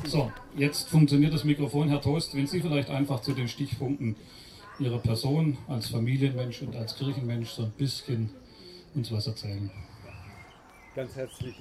So, jetzt funktioniert das Mikrofon. Herr Toast, wenn Sie vielleicht einfach zu den Stichpunkten Ihrer Person als Familienmensch und als Kirchenmensch so ein bisschen uns was erzählen. Ganz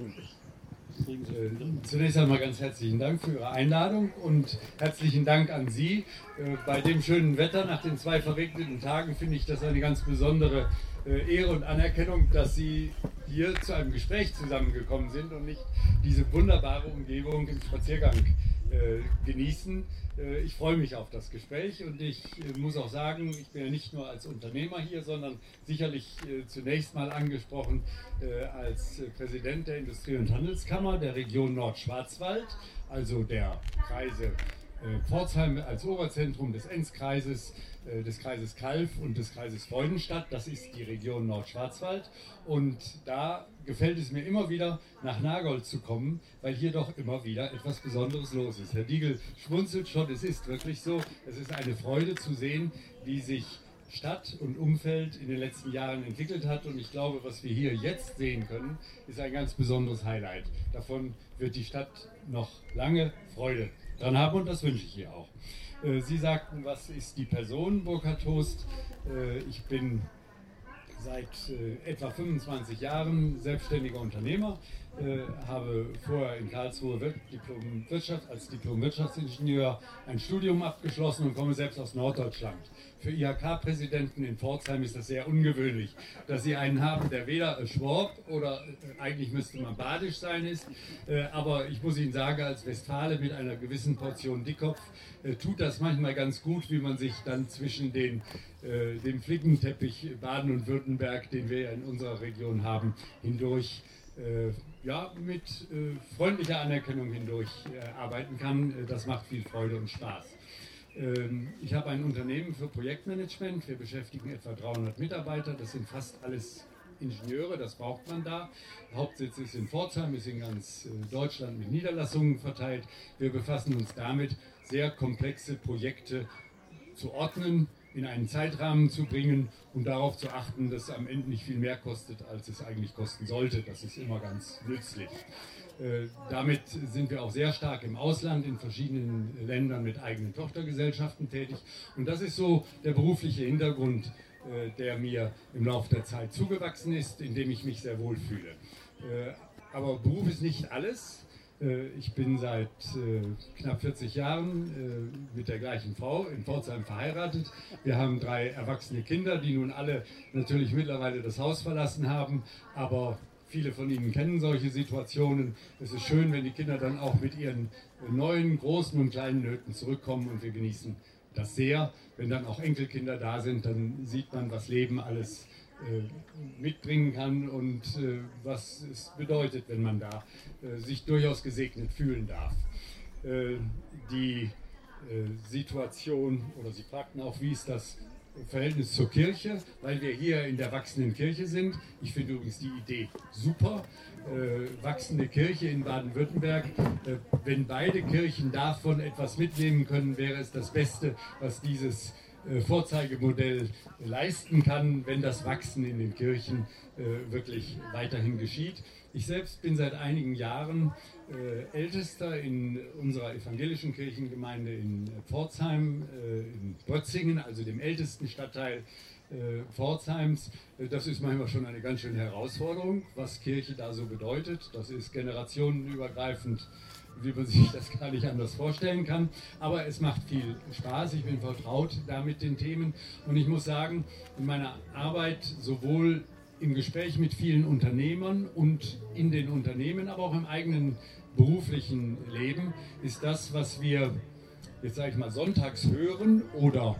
zunächst einmal ganz herzlichen Dank für Ihre Einladung und herzlichen Dank an Sie. Bei dem schönen Wetter nach den 2 verregneten Tagen finde ich das eine ganz besondere Ehre und Anerkennung, dass Sie hier zu einem Gespräch zusammengekommen sind und nicht diese wunderbare Umgebung im Spaziergang genießen. Ich freue mich auf das Gespräch und ich muss auch sagen, ich bin ja nicht nur als Unternehmer hier, sondern sicherlich zunächst mal angesprochen als Präsident der Industrie- und Handelskammer der Region Nordschwarzwald, also der Kreise Pforzheim als Oberzentrum des Enzkreises, des Kreises Calw und des Kreises Freudenstadt. Das ist die Region Nordschwarzwald. Und da gefällt es mir immer wieder, nach Nagold zu kommen, weil hier doch immer wieder etwas Besonderes los ist. Herr Diegel schmunzelt schon, es ist wirklich so. Es ist eine Freude zu sehen, wie sich Stadt und Umfeld in den letzten Jahren entwickelt hat. Und ich glaube, was wir hier jetzt sehen können, ist ein ganz besonderes Highlight. Davon wird die Stadt noch lange Freude dran haben und das wünsche ich ihr auch. Sie sagten, was ist die Person Burkhard Toast? Ich bin seit etwa 25 Jahren selbstständiger Unternehmer, habe vorher in Karlsruhe als Diplom-Wirtschaftsingenieur ein Studium abgeschlossen und komme selbst aus Norddeutschland. Für IHK-Präsidenten in Pforzheim ist das sehr ungewöhnlich, dass sie einen haben, der weder Schwab oder eigentlich müsste man badisch sein ist, aber ich muss Ihnen sagen, als Westfale mit einer gewissen Portion Dickkopf tut das manchmal ganz gut, wie man sich dann zwischen dem Flickenteppich Baden und Württemberg, den wir ja in unserer Region haben, hindurch mit freundlicher Anerkennung hindurch arbeiten kann. Das macht viel Freude und Spaß. Ich habe ein Unternehmen für Projektmanagement. Wir beschäftigen etwa 300 Mitarbeiter. Das sind fast alles Ingenieure, das braucht man da. Hauptsitz ist in Pforzheim, ist in ganz Deutschland mit Niederlassungen verteilt. Wir befassen uns damit, sehr komplexe Projekte zu ordnen, in einen Zeitrahmen zu bringen und darauf zu achten, dass es am Ende nicht viel mehr kostet, als es eigentlich kosten sollte. Das ist immer ganz nützlich. Damit sind wir auch sehr stark im Ausland, in verschiedenen Ländern mit eigenen Tochtergesellschaften tätig. Und das ist so der berufliche Hintergrund, der mir im Laufe der Zeit zugewachsen ist, in dem ich mich sehr wohl fühle. Aber Beruf ist nicht alles. Ich bin seit knapp 40 Jahren mit der gleichen Frau in Pforzheim verheiratet. Wir haben 3 erwachsene Kinder, die nun alle natürlich mittlerweile das Haus verlassen haben, aber viele von Ihnen kennen solche Situationen. Es ist schön, wenn die Kinder dann auch mit ihren neuen, großen und kleinen Nöten zurückkommen und wir genießen das sehr. Wenn dann auch Enkelkinder da sind, dann sieht man, was Leben alles mitbringen kann und was es bedeutet, wenn man da sich durchaus gesegnet fühlen darf. Die Situation, oder Sie fragten auch, wie ist das Verhältnis zur Kirche, weil wir hier in der wachsenden Kirche sind. Ich finde übrigens die Idee super. Wachsende Kirche in Baden-Württemberg. Wenn beide Kirchen davon etwas mitnehmen können, wäre es das Beste, was dieses Vorzeigemodell leisten kann, wenn das Wachsen in den Kirchen wirklich weiterhin geschieht. Ich selbst bin seit einigen Jahren Ältester in unserer evangelischen Kirchengemeinde in Pforzheim, in Bötzingen, also dem ältesten Stadtteil Pforzheims. Das ist manchmal schon eine ganz schöne Herausforderung, was Kirche da so bedeutet. Das ist generationenübergreifend, wie man sich das gar nicht anders vorstellen kann. Aber es macht viel Spaß, ich bin vertraut da mit den Themen. Und ich muss sagen, in meiner Arbeit sowohl im Gespräch mit vielen Unternehmern und in den Unternehmen, aber auch im eigenen beruflichen Leben, ist das, was wir, jetzt sage ich mal, sonntags hören oder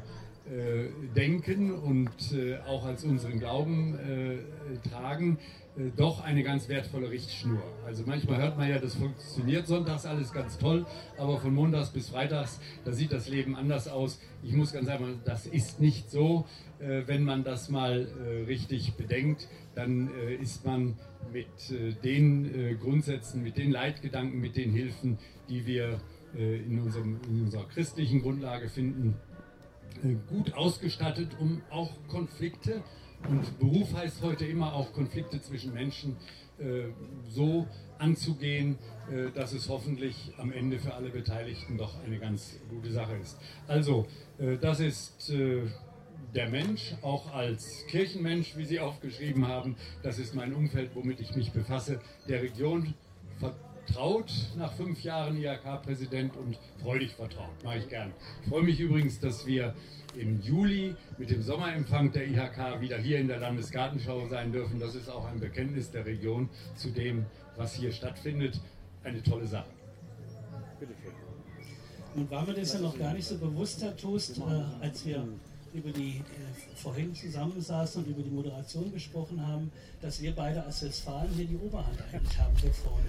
denken und auch als unseren Glauben tragen, doch eine ganz wertvolle Richtschnur. Also manchmal hört man ja, das funktioniert sonntags alles ganz toll, aber von montags bis freitags, da sieht das Leben anders aus. Ich muss ganz einfach sagen, das ist nicht so. Wenn man das mal richtig bedenkt, dann ist man mit den Grundsätzen, mit den Leitgedanken, mit den Hilfen, die wir in unserer christlichen Grundlage finden, gut ausgestattet, um auch Konflikte, und Beruf heißt heute immer auch Konflikte zwischen Menschen, so anzugehen, dass es hoffentlich am Ende für alle Beteiligten doch eine ganz gute Sache ist. Also, das ist der Mensch, auch als Kirchenmensch, wie Sie aufgeschrieben haben. Das ist mein Umfeld, womit ich mich befasse. Der Region vertraut nach 5 Jahren IHK-Präsident und freudig vertraut. Mache ich gern. Ich freue mich übrigens, dass wir im Juli mit dem Sommerempfang der IHK wieder hier in der Landesgartenschau sein dürfen. Das ist auch ein Bekenntnis der Region zu dem, was hier stattfindet. Eine tolle Sache. Bitte schön. Nun war mir das ja noch gar nicht so bewusst, Herr Toast, als wir über die vorhin zusammensaßen und über die Moderation gesprochen haben, dass wir beide als Westfalen hier die Oberhand eigentlich haben hier vorne.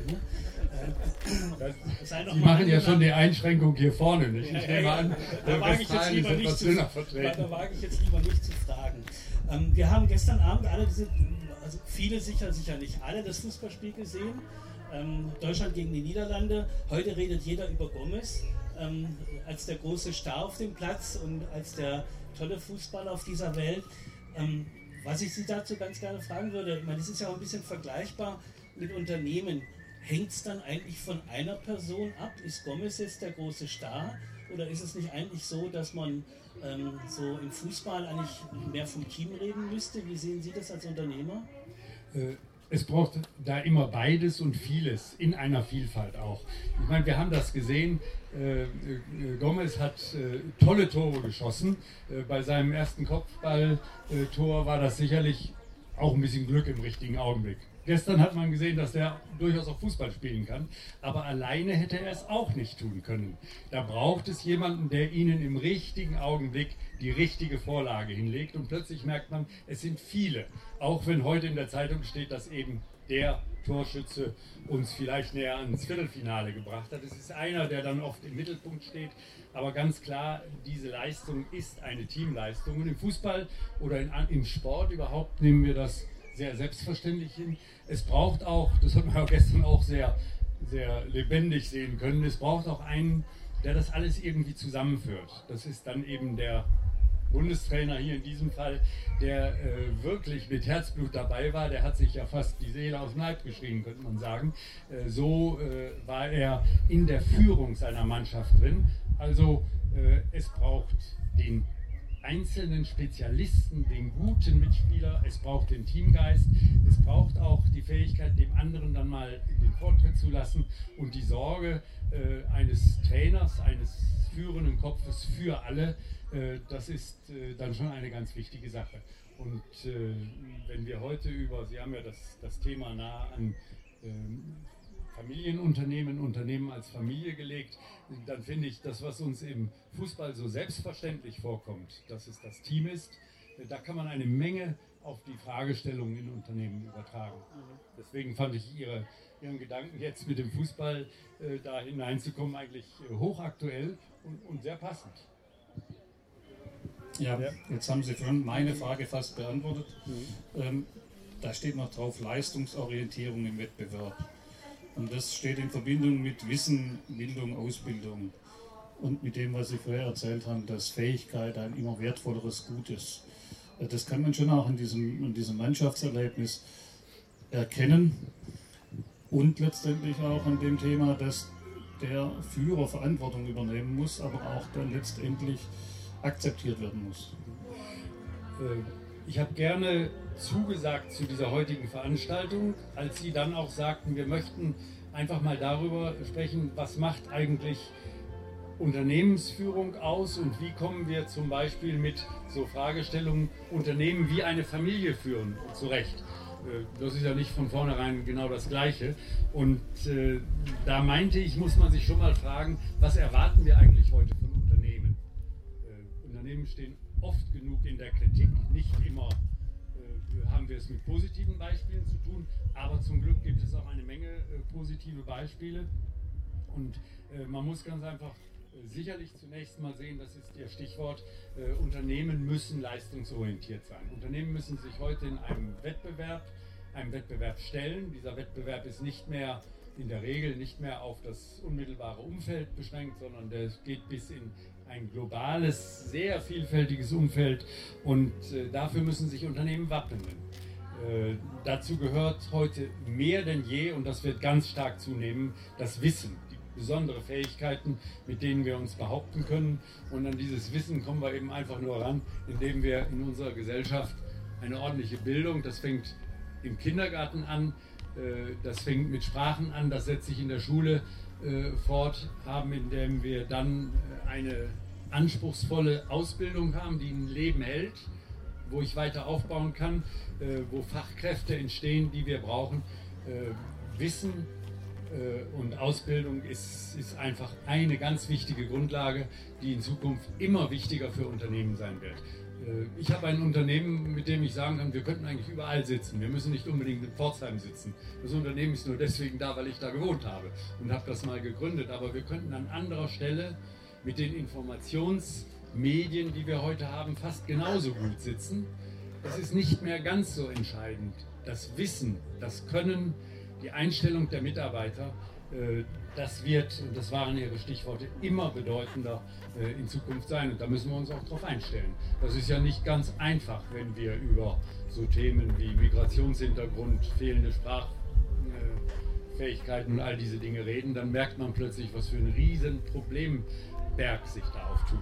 Ne? Sie machen ja schon die Einschränkung hier vorne, nicht? Ich nehme an, da wage ich jetzt lieber nicht zu fragen. Wir haben gestern Abend alle also viele sicher nicht alle, das Fußballspiel gesehen. Deutschland gegen die Niederlande. Heute redet jeder über Gomez als der große Star auf dem Platz und als der tolle Fußballer auf dieser Welt. Was ich Sie dazu ganz gerne fragen würde, ich meine, das ist ja auch ein bisschen vergleichbar mit Unternehmen. Hängt es dann eigentlich von einer Person ab? Ist Gomez jetzt der große Star? Oder ist es nicht eigentlich so, dass man so im Fußball eigentlich mehr vom Team reden müsste? Wie sehen Sie das als Unternehmer? Es braucht da immer beides und vieles, in einer Vielfalt auch. Ich meine, wir haben das gesehen, Gomez hat tolle Tore geschossen. Bei seinem ersten Kopfballtor war das sicherlich auch ein bisschen Glück im richtigen Augenblick. Gestern hat man gesehen, dass der durchaus auch Fußball spielen kann, aber alleine hätte er es auch nicht tun können. Da braucht es jemanden, der ihnen im richtigen Augenblick die richtige Vorlage hinlegt und plötzlich merkt man, es sind viele. Auch wenn heute in der Zeitung steht, dass eben der Torschütze uns vielleicht näher ans Viertelfinale gebracht hat. Es ist einer, der dann oft im Mittelpunkt steht, aber ganz klar, diese Leistung ist eine Teamleistung. Und im Fußball oder im Sport überhaupt nehmen wir das sehr selbstverständlich hin. Es braucht auch, das hat man ja gestern auch sehr, sehr lebendig sehen können, es braucht auch einen, der das alles irgendwie zusammenführt. Das ist dann eben der Bundestrainer hier in diesem Fall, der wirklich mit Herzblut dabei war. Der hat sich ja fast die Seele aus dem Leib geschrien, könnte man sagen. So war er in der Führung seiner Mannschaft drin. Also es braucht den einzelnen Spezialisten, den guten Mitspieler, es braucht den Teamgeist, es braucht auch die Fähigkeit, dem anderen dann mal den Vortritt zu lassen und die Sorge eines Trainers, eines führenden Kopfes für alle, das ist dann schon eine ganz wichtige Sache. Und wenn wir heute Sie haben ja das Thema nah an Familienunternehmen, Unternehmen als Familie gelegt, dann finde ich, das, was uns im Fußball so selbstverständlich vorkommt, dass es das Team ist, da kann man eine Menge auf die Fragestellungen in Unternehmen übertragen. Deswegen fand ich Ihren Gedanken jetzt mit dem Fußball da hineinzukommen eigentlich hochaktuell und sehr passend. Ja, jetzt haben Sie schon meine Frage fast beantwortet. Da steht noch drauf Leistungsorientierung im Wettbewerb. Und das steht in Verbindung mit Wissen, Bildung, Ausbildung und mit dem, was Sie vorher erzählt haben, dass Fähigkeit ein immer wertvolleres Gut ist. Das kann man schon auch in diesem Mannschaftserlebnis erkennen und letztendlich auch an dem Thema, dass der Führer Verantwortung übernehmen muss, aber auch dann letztendlich akzeptiert werden muss. Ich habe gerne zugesagt zu dieser heutigen Veranstaltung, als Sie dann auch sagten, wir möchten einfach mal darüber sprechen, was macht eigentlich Unternehmensführung aus und wie kommen wir zum Beispiel mit so Fragestellungen Unternehmen wie eine Familie führen zurecht. Das ist ja nicht von vornherein genau das Gleiche. Und da meinte ich, muss man sich schon mal fragen, was erwarten wir eigentlich heute von Unternehmen? Unternehmen stehen oft genug in der Kritik, nicht immer haben wir es mit positiven Beispielen zu tun, aber zum Glück gibt es auch eine Menge positive Beispiele und man muss ganz einfach sicherlich zunächst mal sehen, das ist Ihr Stichwort, Unternehmen müssen leistungsorientiert sein. Unternehmen müssen sich heute in einem Wettbewerb stellen. Dieser Wettbewerb ist in der Regel nicht mehr auf das unmittelbare Umfeld beschränkt, sondern der geht bis in ein globales, sehr vielfältiges Umfeld und dafür müssen sich Unternehmen wappnen. Dazu gehört heute mehr denn je, und das wird ganz stark zunehmen, das Wissen, die besondere Fähigkeiten, mit denen wir uns behaupten können. Und an dieses Wissen kommen wir eben einfach nur ran, indem wir in unserer Gesellschaft eine ordentliche Bildung, das fängt im Kindergarten an, das fängt mit Sprachen an, das setzt sich in der Schule fort, haben, indem wir dann eine anspruchsvolle Ausbildung haben, die ein Leben hält, wo ich weiter aufbauen kann, wo Fachkräfte entstehen, die wir brauchen. Wissen und Ausbildung ist einfach eine ganz wichtige Grundlage, die in Zukunft immer wichtiger für Unternehmen sein wird. Ich habe ein Unternehmen, mit dem ich sagen kann, wir könnten eigentlich überall sitzen. Wir müssen nicht unbedingt in Pforzheim sitzen. Das Unternehmen ist nur deswegen da, weil ich da gewohnt habe und habe das mal gegründet. Aber wir könnten an anderer Stelle mit den Informationsmedien, die wir heute haben, fast genauso gut sitzen. Es ist nicht mehr ganz so entscheidend. Das Wissen, das Können, die Einstellung der Mitarbeiter, das wird, und das waren Ihre Stichworte, immer bedeutender in Zukunft sein. Und da müssen wir uns auch darauf einstellen. Das ist ja nicht ganz einfach, wenn wir über so Themen wie Migrationshintergrund, fehlende Sprachfähigkeiten und all diese Dinge reden. Dann merkt man plötzlich, was für ein riesen Problemberg sich da auftut.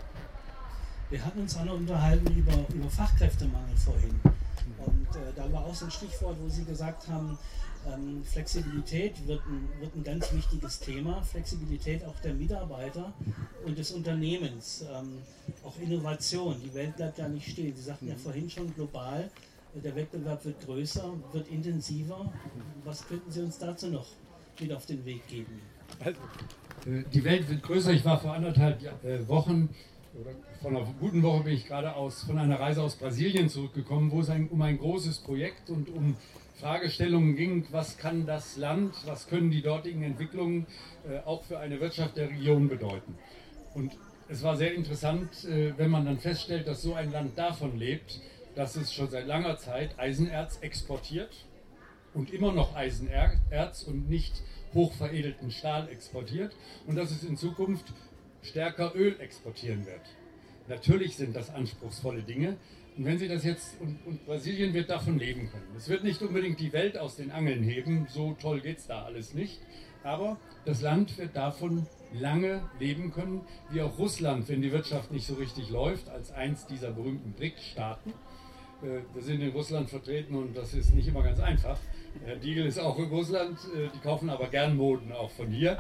Wir hatten uns auch noch unterhalten über Fachkräftemangel vorhin. Und da war auch so ein Stichwort, wo Sie gesagt haben, Flexibilität wird ein ganz wichtiges Thema, Flexibilität auch der Mitarbeiter und des Unternehmens, auch Innovation. Die Welt bleibt ja nicht stehen. Sie sagten ja vorhin schon global, der Wettbewerb wird größer, wird intensiver. Was könnten Sie uns dazu noch mit auf den Weg geben? Also, die Welt wird größer. Ich war vor 1,5 Wochen, oder vor einer guten Woche bin ich gerade von einer Reise aus Brasilien zurückgekommen, wo es um ein großes Projekt und um Fragestellungen ging, was kann das Land, was können die dortigen Entwicklungen auch für eine Wirtschaft der Region bedeuten. Und es war sehr interessant, wenn man dann feststellt, dass so ein Land davon lebt, dass es schon seit langer Zeit Eisenerz exportiert und immer noch Eisenerz und nicht hochveredelten Stahl exportiert und dass es in Zukunft stärker Öl exportieren wird. Natürlich sind das anspruchsvolle Dinge. Und wenn Sie das jetzt, und Brasilien wird davon leben können. Es wird nicht unbedingt die Welt aus den Angeln heben, so toll geht es da alles nicht. Aber das Land wird davon lange leben können, wie auch Russland, wenn die Wirtschaft nicht so richtig läuft, als eins dieser berühmten BRIC-Staaten. Wir sind in Russland vertreten und das ist nicht immer ganz einfach. Herr Diegel ist auch in Russland, die kaufen aber gern Moden auch von hier.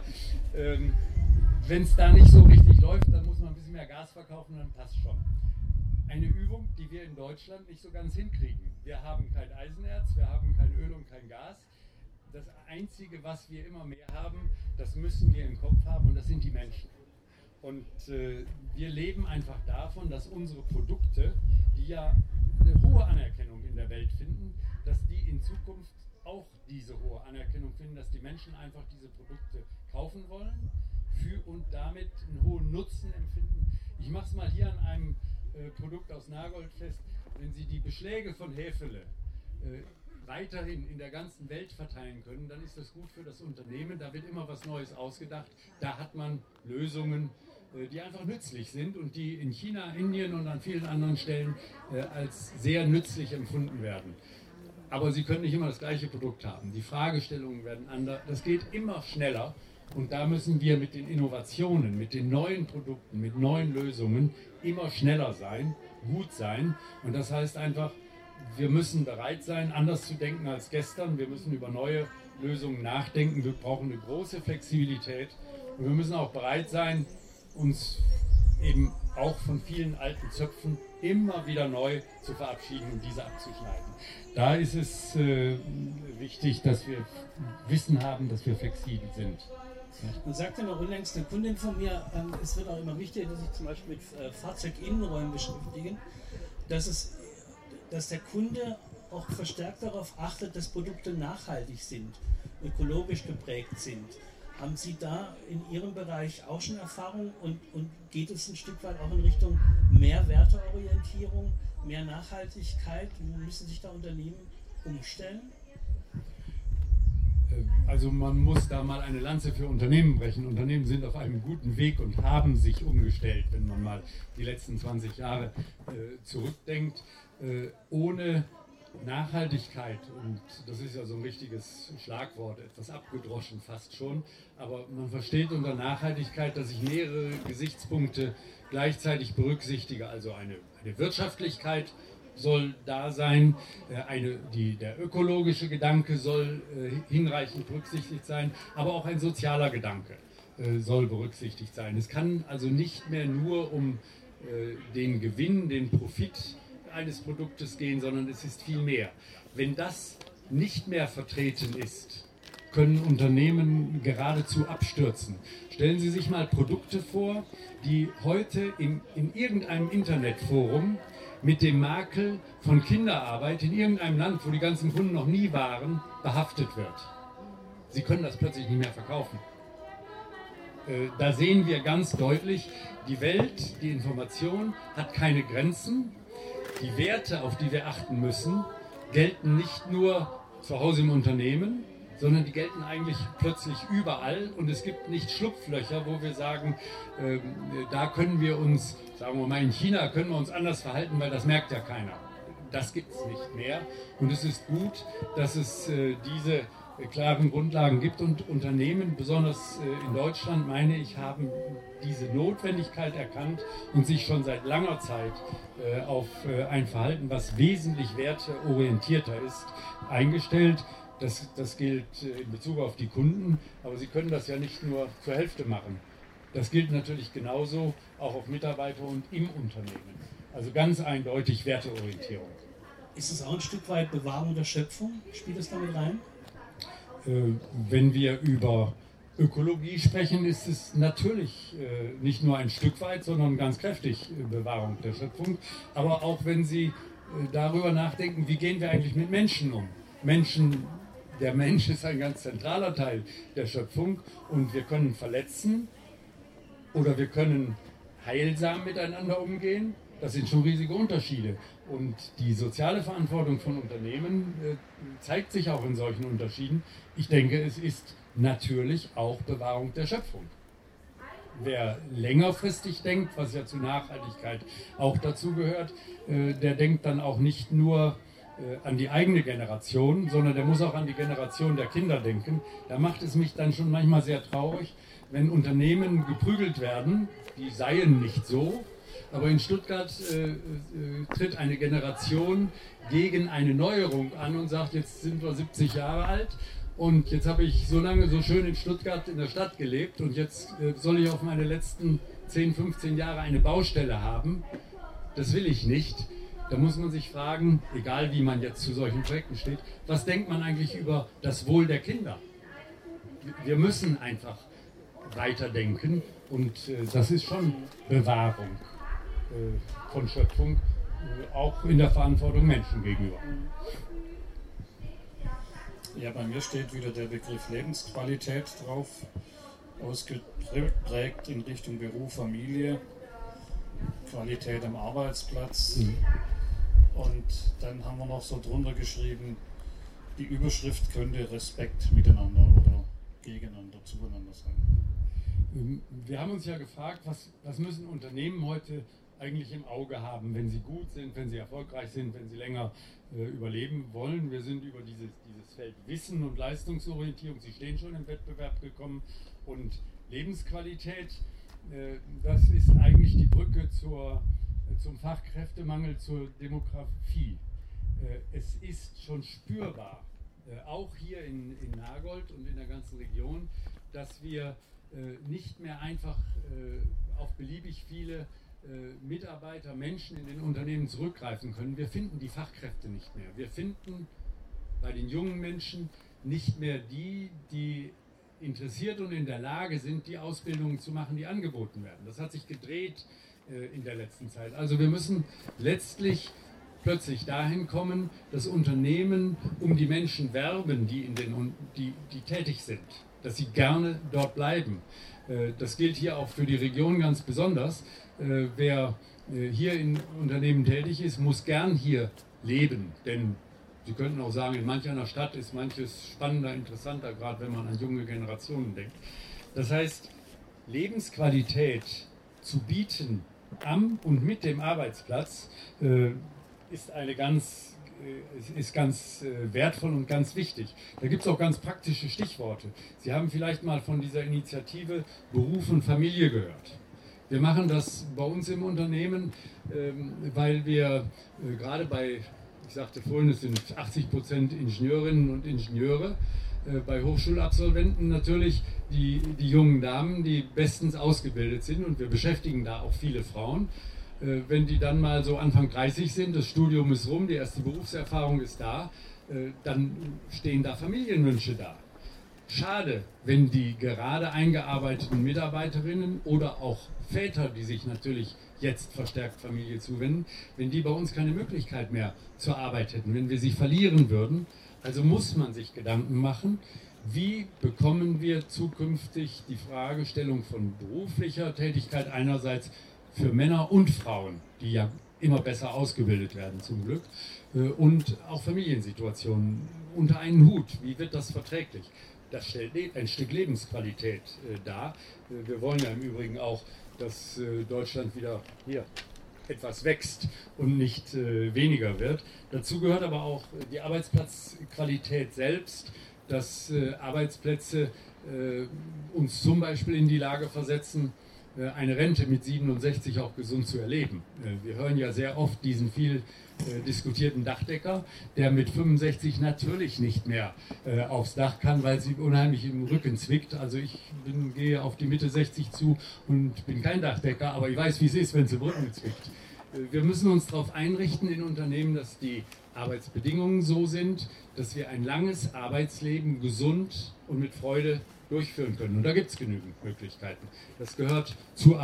Wenn es da nicht so richtig läuft, dann muss man ein bisschen mehr Gas verkaufen, dann passt schon. Eine Übung, die wir in Deutschland nicht so ganz hinkriegen. Wir haben kein Eisenerz, wir haben kein Öl und kein Gas. Das Einzige, was wir immer mehr haben, das müssen wir im Kopf haben und das sind die Menschen. Und wir leben einfach davon, dass unsere Produkte, die ja eine hohe Anerkennung in der Welt finden, dass die in Zukunft auch diese hohe Anerkennung finden, dass die Menschen einfach diese Produkte kaufen wollen und damit einen hohen Nutzen empfinden. Ich mache es mal hier an einem Produkt aus Nagold fest. Wenn Sie die Beschläge von Häfele weiterhin in der ganzen Welt verteilen können, dann ist das gut für das Unternehmen. Da wird immer was Neues ausgedacht. Da hat man Lösungen, die einfach nützlich sind und die in China, Indien und an vielen anderen Stellen als sehr nützlich empfunden werden. Aber Sie können nicht immer das gleiche Produkt haben. Die Fragestellungen werden anders. Das geht immer schneller. Und da müssen wir mit den Innovationen, mit den neuen Produkten, mit neuen Lösungen immer schneller sein, gut sein. Und das heißt einfach, wir müssen bereit sein, anders zu denken als gestern. Wir müssen über neue Lösungen nachdenken. Wir brauchen eine große Flexibilität. Und wir müssen auch bereit sein, uns eben auch von vielen alten Zöpfen immer wieder neu zu verabschieden und diese abzuschneiden. Da ist es wichtig, dass wir Wissen haben, dass wir flexibel sind. Man sagte noch unlängst eine Kundin von mir, es wird auch immer wichtiger, dass sich zum Beispiel mit Fahrzeuginnenräumen beschäftigen, dass der Kunde auch verstärkt darauf achtet, dass Produkte nachhaltig sind, ökologisch geprägt sind. Haben Sie da in Ihrem Bereich auch schon Erfahrung und geht es ein Stück weit auch in Richtung mehr Werteorientierung, mehr Nachhaltigkeit? Müssen sich da Unternehmen umstellen? Also man muss da mal eine Lanze für Unternehmen brechen. Unternehmen sind auf einem guten Weg und haben sich umgestellt, wenn man mal die letzten 20 Jahre zurückdenkt. Ohne Nachhaltigkeit, und das ist ja so ein richtiges Schlagwort, etwas abgedroschen fast schon, aber man versteht unter Nachhaltigkeit, dass ich mehrere Gesichtspunkte gleichzeitig berücksichtige. Also eine Wirtschaftlichkeit soll da sein, der ökologische Gedanke soll hinreichend berücksichtigt sein, aber auch ein sozialer Gedanke soll berücksichtigt sein. Es kann also nicht mehr nur um den Gewinn, den Profit eines Produktes gehen, sondern es ist viel mehr. Wenn das nicht mehr vertreten ist, können Unternehmen geradezu abstürzen. Stellen Sie sich mal Produkte vor, die heute in irgendeinem Internetforum mit dem Makel von Kinderarbeit in irgendeinem Land, wo die ganzen Kunden noch nie waren, behaftet wird. Sie können das plötzlich nicht mehr verkaufen. Da sehen wir ganz deutlich, die Welt, die Information hat keine Grenzen. Die Werte, auf die wir achten müssen, gelten nicht nur zu Hause im Unternehmen, sondern die gelten eigentlich plötzlich überall, und es gibt nicht Schlupflöcher, wo wir sagen, da können wir uns, sagen wir mal in China, können wir uns anders verhalten, weil das merkt ja keiner. Das gibt es nicht mehr, und es ist gut, dass es diese klaren Grundlagen gibt, und Unternehmen, besonders in Deutschland, meine ich, haben diese Notwendigkeit erkannt und sich schon seit langer Zeit auf ein Verhalten, was wesentlich werteorientierter ist, eingestellt. Das gilt in Bezug auf die Kunden, aber sie können das ja nicht nur zur Hälfte machen. Das gilt natürlich genauso auch auf Mitarbeiter und im Unternehmen. Also ganz eindeutig Werteorientierung. Ist es auch ein Stück weit Bewahrung der Schöpfung? Spielt es damit rein? Wenn wir über Ökologie sprechen, ist es natürlich nicht nur ein Stück weit, sondern ganz kräftig Bewahrung der Schöpfung. Aber auch wenn Sie darüber nachdenken, wie gehen wir eigentlich mit Menschen um? Der Mensch ist ein ganz zentraler Teil der Schöpfung, und wir können verletzen oder wir können heilsam miteinander umgehen. Das sind schon riesige Unterschiede. Und die soziale Verantwortung von Unternehmen zeigt sich auch in solchen Unterschieden. Ich denke, es ist natürlich auch Bewahrung der Schöpfung. Wer längerfristig denkt, was ja zu Nachhaltigkeit auch dazu gehört, der denkt dann auch nicht nur an die eigene Generation, sondern der muss auch an die Generation der Kinder denken. Da macht es mich dann schon manchmal sehr traurig, wenn Unternehmen geprügelt werden, die seien nicht so. Aber in Stuttgart tritt eine Generation gegen eine Neuerung an und sagt, jetzt sind wir 70 Jahre alt und jetzt habe ich so lange so schön in Stuttgart in der Stadt gelebt und jetzt soll ich auf meine letzten 10, 15 Jahre eine Baustelle haben. Das will ich nicht. Da muss man sich fragen, egal wie man jetzt zu solchen Projekten steht, was denkt man eigentlich über das Wohl der Kinder? Wir müssen einfach weiterdenken, und das ist schon Bewahrung von Schöpfung, auch in der Verantwortung Menschen gegenüber. Ja, bei mir steht wieder der Begriff Lebensqualität drauf, ausgeprägt in Richtung Beruf, Familie, Qualität am Arbeitsplatz. Und dann haben wir noch so drunter geschrieben, die Überschrift könnte Respekt miteinander oder gegeneinander, zueinander sein. Wir haben uns ja gefragt, was müssen Unternehmen heute eigentlich im Auge haben, wenn sie gut sind, wenn sie erfolgreich sind, wenn sie länger überleben wollen. Wir sind über dieses Feld Wissen und Leistungsorientierung, Sie stehen schon im Wettbewerb gekommen, und Lebensqualität, das ist eigentlich die Brücke zum Fachkräftemangel, zur Demografie. Es ist schon spürbar, auch hier in Nagold und in der ganzen Region, dass wir nicht mehr einfach auf beliebig viele Mitarbeiter, Menschen in den Unternehmen zurückgreifen können. Wir finden die Fachkräfte nicht mehr. Wir finden bei den jungen Menschen nicht mehr die interessiert und in der Lage sind, die Ausbildungen zu machen, die angeboten werden. Das hat sich gedreht in der letzten Zeit. Also wir müssen letztlich plötzlich dahin kommen, dass Unternehmen um die Menschen werben, die tätig sind, dass sie gerne dort bleiben. Das gilt hier auch für die Region ganz besonders. Wer hier in Unternehmen tätig ist, muss gern hier leben, denn Sie könnten auch sagen, in manch einer Stadt ist manches spannender, interessanter, gerade wenn man an junge Generationen denkt. Das heißt, Lebensqualität zu bieten am und mit dem Arbeitsplatz ist eine ganz ist ganz wertvoll und ganz wichtig. Da gibt es auch ganz praktische Stichworte. Sie haben vielleicht mal von dieser Initiative Beruf und Familie gehört. Wir machen das bei uns im Unternehmen, weil wir gerade bei, ich sagte vorhin, es sind 80% Ingenieurinnen und Ingenieure, bei Hochschulabsolventen natürlich die jungen Damen, die bestens ausgebildet sind, und wir beschäftigen da auch viele Frauen. Wenn die dann mal so Anfang 30 sind, das Studium ist rum, die erste Berufserfahrung ist da, dann stehen da Familienwünsche da. Schade, wenn die gerade eingearbeiteten Mitarbeiterinnen oder auch Väter, die sich natürlich jetzt verstärkt Familie zuwenden, wenn die bei uns keine Möglichkeit mehr zur Arbeit hätten, wenn wir sie verlieren würden. Also muss man sich Gedanken machen, wie bekommen wir zukünftig die Fragestellung von beruflicher Tätigkeit einerseits für Männer und Frauen, die ja immer besser ausgebildet werden zum Glück, und auch Familiensituationen unter einen Hut. Wie wird das verträglich? Das stellt ein Stück Lebensqualität dar. Wir wollen ja im Übrigen auch, dass Deutschland wieder hier etwas wächst und nicht weniger wird. Dazu gehört aber auch die Arbeitsplatzqualität selbst, dass Arbeitsplätze uns zum Beispiel in die Lage versetzen, eine Rente mit 67 auch gesund zu erleben. Wir hören ja sehr oft diesen viel diskutierten Dachdecker, der mit 65 natürlich nicht mehr aufs Dach kann, weil es ihm unheimlich im Rücken zwickt. Also ich gehe auf die Mitte 60 zu und bin kein Dachdecker, aber ich weiß, wie es ist, wenn es im Rücken zwickt. Wir müssen uns darauf einrichten in Unternehmen, dass die Arbeitsbedingungen so sind, dass wir ein langes Arbeitsleben gesund und mit Freude durchführen können. Und da gibt es genügend Möglichkeiten. Das gehört zur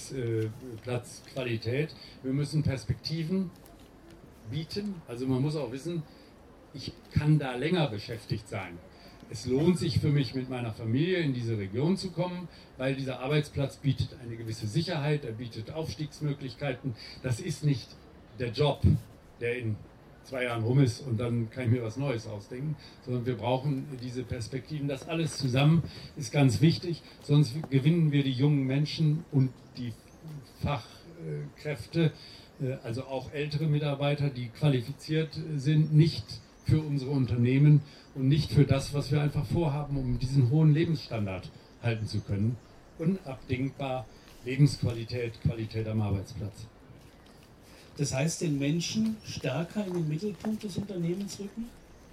Arbeitsplatzqualität. Wir müssen Perspektiven bieten. Also man muss auch wissen, ich kann da länger beschäftigt sein. Es lohnt sich für mich, mit meiner Familie in diese Region zu kommen, weil dieser Arbeitsplatz bietet eine gewisse Sicherheit, er bietet Aufstiegsmöglichkeiten. Das ist nicht der Job, der in 2 Jahren rum ist und dann kann ich mir was Neues ausdenken, sondern wir brauchen diese Perspektiven. Das alles zusammen ist ganz wichtig, sonst gewinnen wir die jungen Menschen und die Fachkräfte, also auch ältere Mitarbeiter, die qualifiziert sind, nicht für unsere Unternehmen und nicht für das, was wir einfach vorhaben, um diesen hohen Lebensstandard halten zu können. Unabdingbar Lebensqualität, Qualität am Arbeitsplatz. Das heißt, den Menschen stärker in den Mittelpunkt des Unternehmens rücken?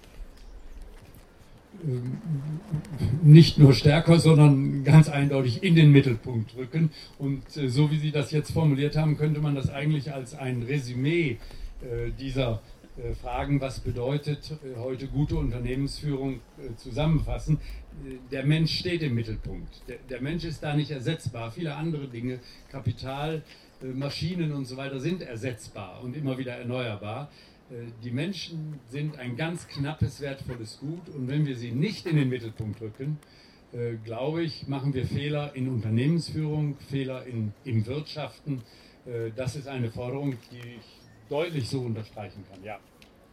Nicht nur stärker, sondern ganz eindeutig in den Mittelpunkt rücken. Und so wie Sie das jetzt formuliert haben, könnte man das eigentlich als ein Resümee dieser Fragen, was bedeutet heute gute Unternehmensführung, zusammenfassen. Der Mensch steht im Mittelpunkt. Der Mensch ist da nicht ersetzbar. Viele andere Dinge, Kapital, Maschinen und so weiter sind ersetzbar und immer wieder erneuerbar. Die Menschen sind ein ganz knappes, wertvolles Gut, und wenn wir sie nicht in den Mittelpunkt rücken, glaube ich, machen wir Fehler in Unternehmensführung, Fehler im Wirtschaften. Das ist eine Forderung, die ich deutlich so unterstreichen kann. Ja.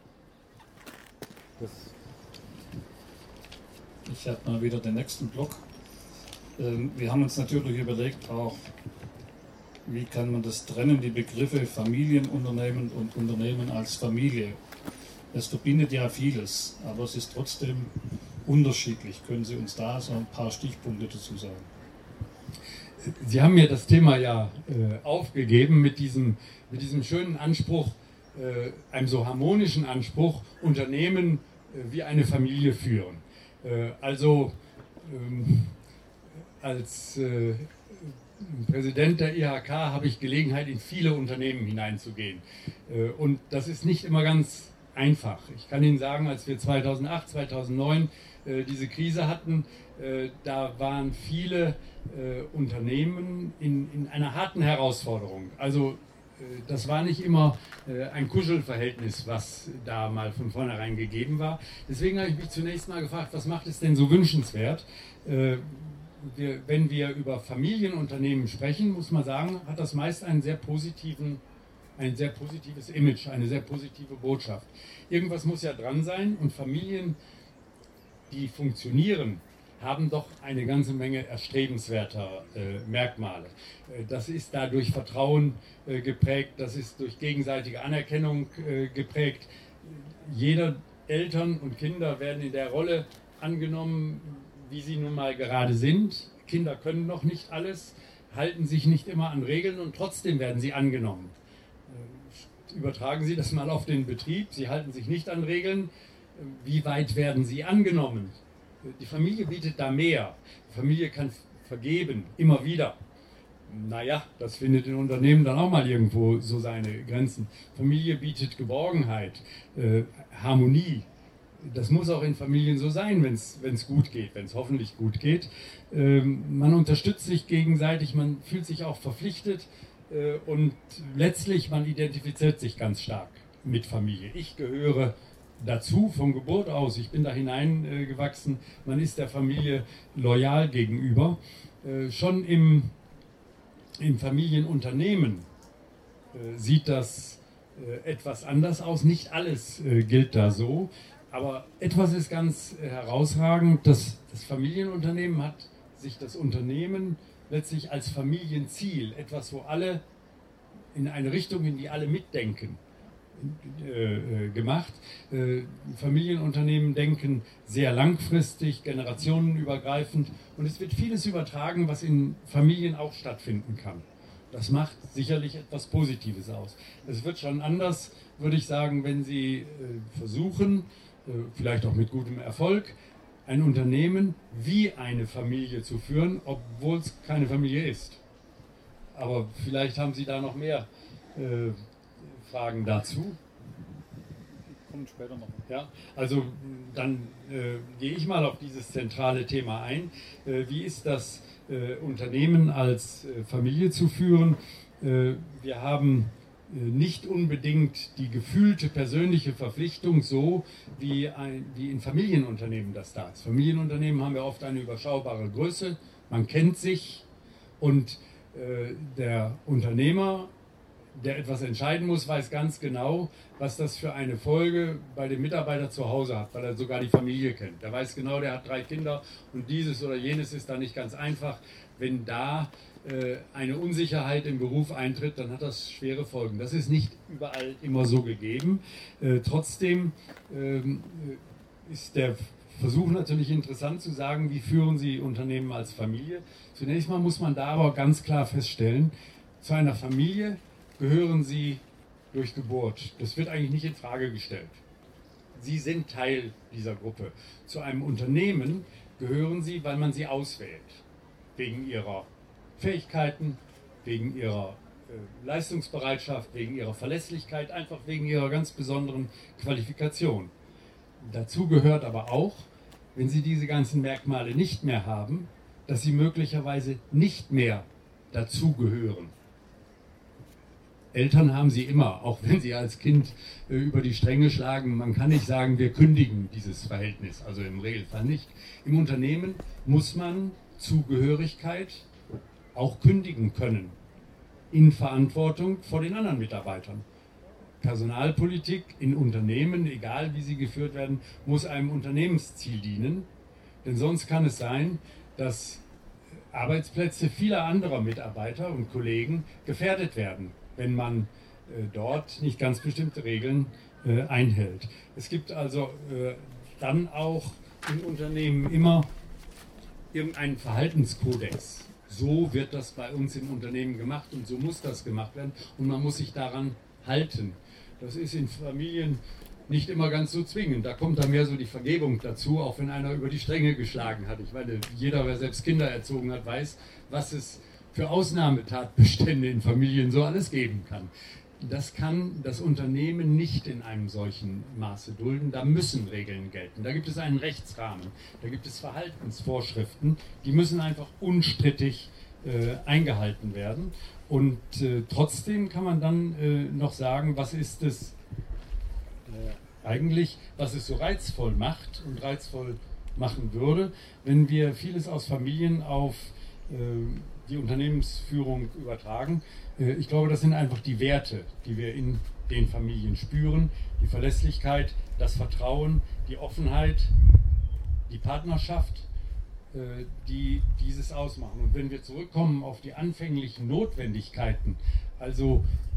Ich habe mal wieder den nächsten Block. Wir haben uns natürlich überlegt auch, wie kann man das trennen, die Begriffe Familienunternehmen und Unternehmen als Familie. Es verbindet ja vieles, aber es ist trotzdem unterschiedlich. Können Sie uns da so ein paar Stichpunkte dazu sagen? Sie haben mir das Thema ja aufgegeben mit diesem schönen Anspruch, einem so harmonischen Anspruch, Unternehmen wie eine Familie führen. Als Präsident der IHK habe ich Gelegenheit, in viele Unternehmen hineinzugehen. Und das ist nicht immer ganz einfach. Ich kann Ihnen sagen, als wir 2008, 2009 diese Krise hatten, da waren viele Unternehmen in einer harten Herausforderung. Also das war nicht immer ein Kuschelverhältnis, was da mal von vornherein gegeben war. Deswegen habe ich mich zunächst mal gefragt, was macht es denn so wünschenswert? Wenn wir über Familienunternehmen sprechen, muss man sagen, hat das meist ein sehr positives Image, eine sehr positive Botschaft. Irgendwas muss ja dran sein, und Familien, die funktionieren, haben doch eine ganze Menge erstrebenswerter Merkmale. Das ist dadurch Vertrauen geprägt, das ist durch gegenseitige Anerkennung geprägt. jeder Eltern und Kinder werden in der Rolle angenommen, wie sie nun mal gerade sind. Kinder können noch nicht alles, halten sich nicht immer an Regeln und trotzdem werden sie angenommen. Übertragen Sie das mal auf den Betrieb, Sie halten sich nicht an Regeln. Wie weit werden Sie angenommen? Die Familie bietet da mehr. Die Familie kann vergeben, immer wieder. Naja, das findet in Unternehmen dann auch mal irgendwo so seine Grenzen. Familie bietet Geborgenheit, Harmonie. Das muss auch in Familien so sein, wenn es gut geht, wenn es hoffentlich gut geht. Man unterstützt sich gegenseitig, man fühlt sich auch verpflichtet und letztlich man identifiziert sich ganz stark mit Familie. Ich gehöre dazu von Geburt aus, ich bin da hineingewachsen, man ist der Familie loyal gegenüber. Schon im Familienunternehmen sieht das etwas anders aus. Nicht alles gilt da so, aber etwas ist ganz herausragend. Das Familienunternehmen hat sich das Unternehmen letztlich als Familienziel, etwas, wo alle in eine Richtung, in die alle mitdenken, gemacht. Familienunternehmen denken sehr langfristig, generationenübergreifend und es wird vieles übertragen, was in Familien auch stattfinden kann. Das macht sicherlich etwas Positives aus. Es wird schon anders, würde ich sagen, wenn Sie versuchen, vielleicht auch mit gutem Erfolg, ein Unternehmen wie eine Familie zu führen, obwohl es keine Familie ist. Aber vielleicht haben Sie da noch mehr Fragen dazu. Kommt später noch. Ja, also dann gehe ich mal auf dieses zentrale Thema ein. Wie ist das Unternehmen als Familie zu führen? Wir haben nicht unbedingt die gefühlte persönliche Verpflichtung so, wie in Familienunternehmen das da ist. Familienunternehmen haben ja oft eine überschaubare Größe, man kennt sich und der Unternehmer, der etwas entscheiden muss, weiß ganz genau, was das für eine Folge bei dem Mitarbeiter zu Hause hat, weil er sogar die Familie kennt. Der weiß genau, der hat 3 Kinder und dieses oder jenes ist da nicht ganz einfach. Wenn da eine Unsicherheit im Beruf eintritt, dann hat das schwere Folgen. Das ist nicht überall immer so gegeben. Trotzdem ist der Versuch natürlich interessant zu sagen, wie führen Sie Unternehmen als Familie. Zunächst mal muss man da aber ganz klar feststellen, zu einer Familie gehören Sie durch Geburt. Das wird eigentlich nicht in Frage gestellt. Sie sind Teil dieser Gruppe. Zu einem Unternehmen gehören Sie, weil man sie auswählt. Wegen ihrer Fähigkeiten, wegen ihrer Leistungsbereitschaft, wegen ihrer Verlässlichkeit, einfach wegen ihrer ganz besonderen Qualifikation. Dazu gehört aber auch, wenn Sie diese ganzen Merkmale nicht mehr haben, dass Sie möglicherweise nicht mehr dazugehören. Eltern haben sie immer, auch wenn sie als Kind über die Stränge schlagen. Man kann nicht sagen, wir kündigen dieses Verhältnis, also im Regelfall nicht. Im Unternehmen muss man Zugehörigkeit auch kündigen können, in Verantwortung vor den anderen Mitarbeitern. Personalpolitik in Unternehmen, egal wie sie geführt werden, muss einem Unternehmensziel dienen, denn sonst kann es sein, dass Arbeitsplätze vieler anderer Mitarbeiter und Kollegen gefährdet werden, wenn man dort nicht ganz bestimmte Regeln einhält. Es gibt also dann auch im Unternehmen immer irgendeinen Verhaltenskodex. So wird das bei uns im Unternehmen gemacht und so muss das gemacht werden und man muss sich daran halten. Das ist in Familien nicht immer ganz so zwingend. Da kommt dann mehr so die Vergebung dazu, auch wenn einer über die Stränge geschlagen hat. Ich meine, jeder, wer selbst Kinder erzogen hat, weiß, was es für Ausnahmetatbestände in Familien so alles geben kann. Das kann das Unternehmen nicht in einem solchen Maße dulden. Da müssen Regeln gelten. Da gibt es einen Rechtsrahmen. Da gibt es Verhaltensvorschriften. Die müssen einfach unstrittig eingehalten werden. Und trotzdem kann man dann noch sagen, was ist es eigentlich, was es so reizvoll macht und reizvoll machen würde, wenn wir vieles aus Familien auf die Unternehmensführung übertragen. Ich glaube, das sind einfach die Werte, die wir in den Familien spüren. Die Verlässlichkeit, das Vertrauen, die Offenheit, die Partnerschaft, die dieses ausmachen. Und wenn wir zurückkommen auf die anfänglichen Notwendigkeiten, also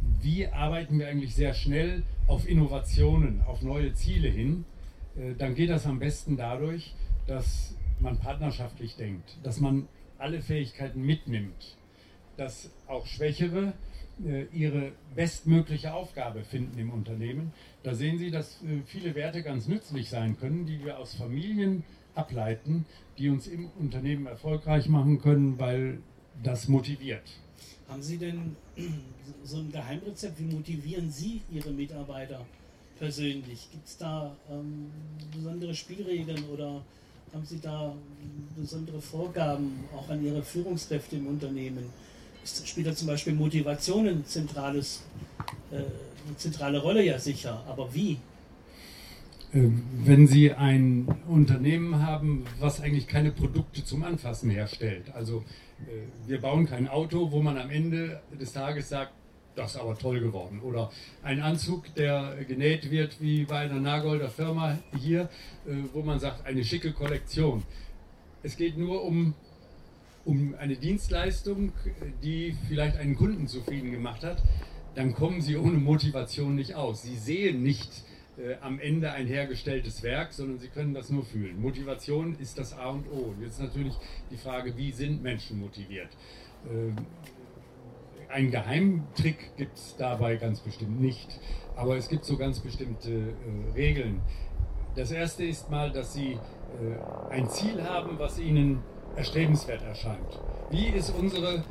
wie arbeiten wir eigentlich sehr schnell auf Innovationen, auf neue Ziele hin, dann geht das am besten dadurch, dass man partnerschaftlich denkt, dass man alle Fähigkeiten mitnimmt, dass auch Schwächere ihre bestmögliche Aufgabe finden im Unternehmen. Da sehen Sie, dass viele Werte ganz nützlich sein können, die wir aus Familien ableiten, die uns im Unternehmen erfolgreich machen können, weil das motiviert. Haben Sie denn so ein Geheimrezept? Wie motivieren Sie Ihre Mitarbeiter persönlich? Gibt es da besondere Spielregeln oder haben Sie da besondere Vorgaben auch an Ihre Führungskräfte im Unternehmen? Spielt da zum Beispiel Motivation eine zentrale Rolle, ja sicher, aber wie? Wenn Sie ein Unternehmen haben, was eigentlich keine Produkte zum Anfassen herstellt, also wir bauen kein Auto, wo man am Ende des Tages sagt, das ist aber toll geworden, oder ein Anzug, der genäht wird wie bei einer Nagolder Firma hier, wo man sagt, eine schicke Kollektion. Es geht nur um eine Dienstleistung, die vielleicht einen Kunden zufrieden gemacht hat, dann kommen Sie ohne Motivation nicht aus. Sie sehen nicht am Ende ein hergestelltes Werk, sondern Sie können das nur fühlen. Motivation ist das A und O. Und jetzt natürlich die Frage, wie sind Menschen motiviert? Einen Geheimtrick gibt es dabei ganz bestimmt nicht, aber es gibt so ganz bestimmte Regeln. Das erste ist mal, dass Sie ein Ziel haben, was Ihnen erstrebenswert erscheint. Wie ist unsere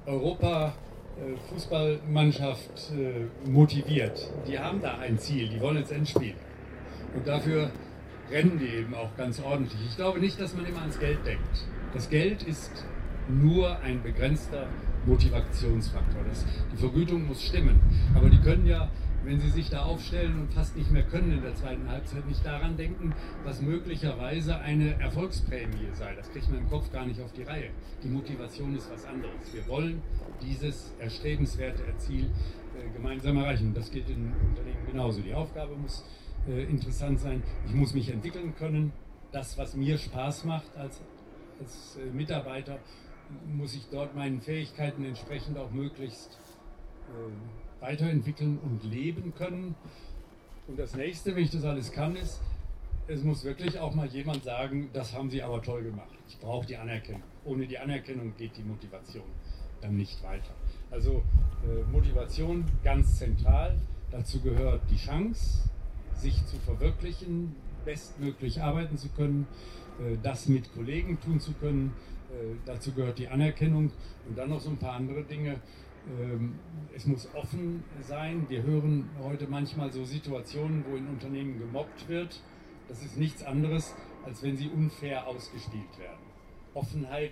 Europa-Fußballmannschaft motiviert? Die haben da ein Ziel, die wollen ins Endspiel. Und dafür rennen die eben auch ganz ordentlich. Ich glaube nicht, dass man immer ans Geld denkt. Das Geld ist nur ein begrenzter Motivationsfaktor. Die Vergütung muss stimmen. Aber die können ja, wenn sie sich da aufstellen und fast nicht mehr können in der zweiten Halbzeit, nicht daran denken, was möglicherweise eine Erfolgsprämie sei. Das kriegt man im Kopf gar nicht auf die Reihe. Die Motivation ist was anderes. Wir wollen dieses erstrebenswerte Ziel gemeinsam erreichen. Und das geht in Unternehmen genauso. Die Aufgabe muss interessant sein. Ich muss mich entwickeln können. Das, was mir Spaß macht als Mitarbeiter, muss ich dort meinen Fähigkeiten entsprechend auch möglichst weiterentwickeln und leben können. Und das nächste, wenn ich das alles kann, ist, es muss wirklich auch mal jemand sagen, das haben Sie aber toll gemacht. Ich brauche die Anerkennung. Ohne die Anerkennung geht die Motivation dann nicht weiter. Also Motivation ganz zentral. Dazu gehört die Chance, sich zu verwirklichen, bestmöglich arbeiten zu können, das mit Kollegen tun zu können. Dazu gehört die Anerkennung und dann noch so ein paar andere Dinge. Es muss offen sein. Wir hören heute manchmal so Situationen, wo in Unternehmen gemobbt wird. Das ist nichts anderes, als wenn sie unfair ausgespielt werden. Offenheit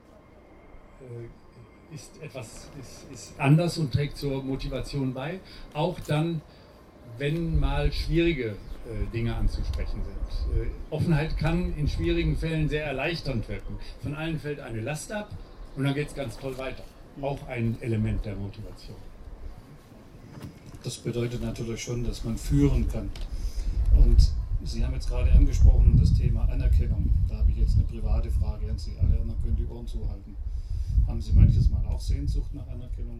ist anders und trägt zur Motivation bei. Auch dann, wenn mal schwierige Dinge anzusprechen sind. Offenheit kann in schwierigen Fällen sehr erleichternd wirken. Von allen fällt eine Last ab und dann geht es ganz toll weiter. Auch ein Element der Motivation. Das bedeutet natürlich schon, dass man führen kann. Und Sie haben jetzt gerade angesprochen das Thema Anerkennung. Da habe ich jetzt eine private Frage an Sie. Alle anderen können die Ohren zuhalten. Haben Sie manches Mal auch Sehnsucht nach Anerkennung?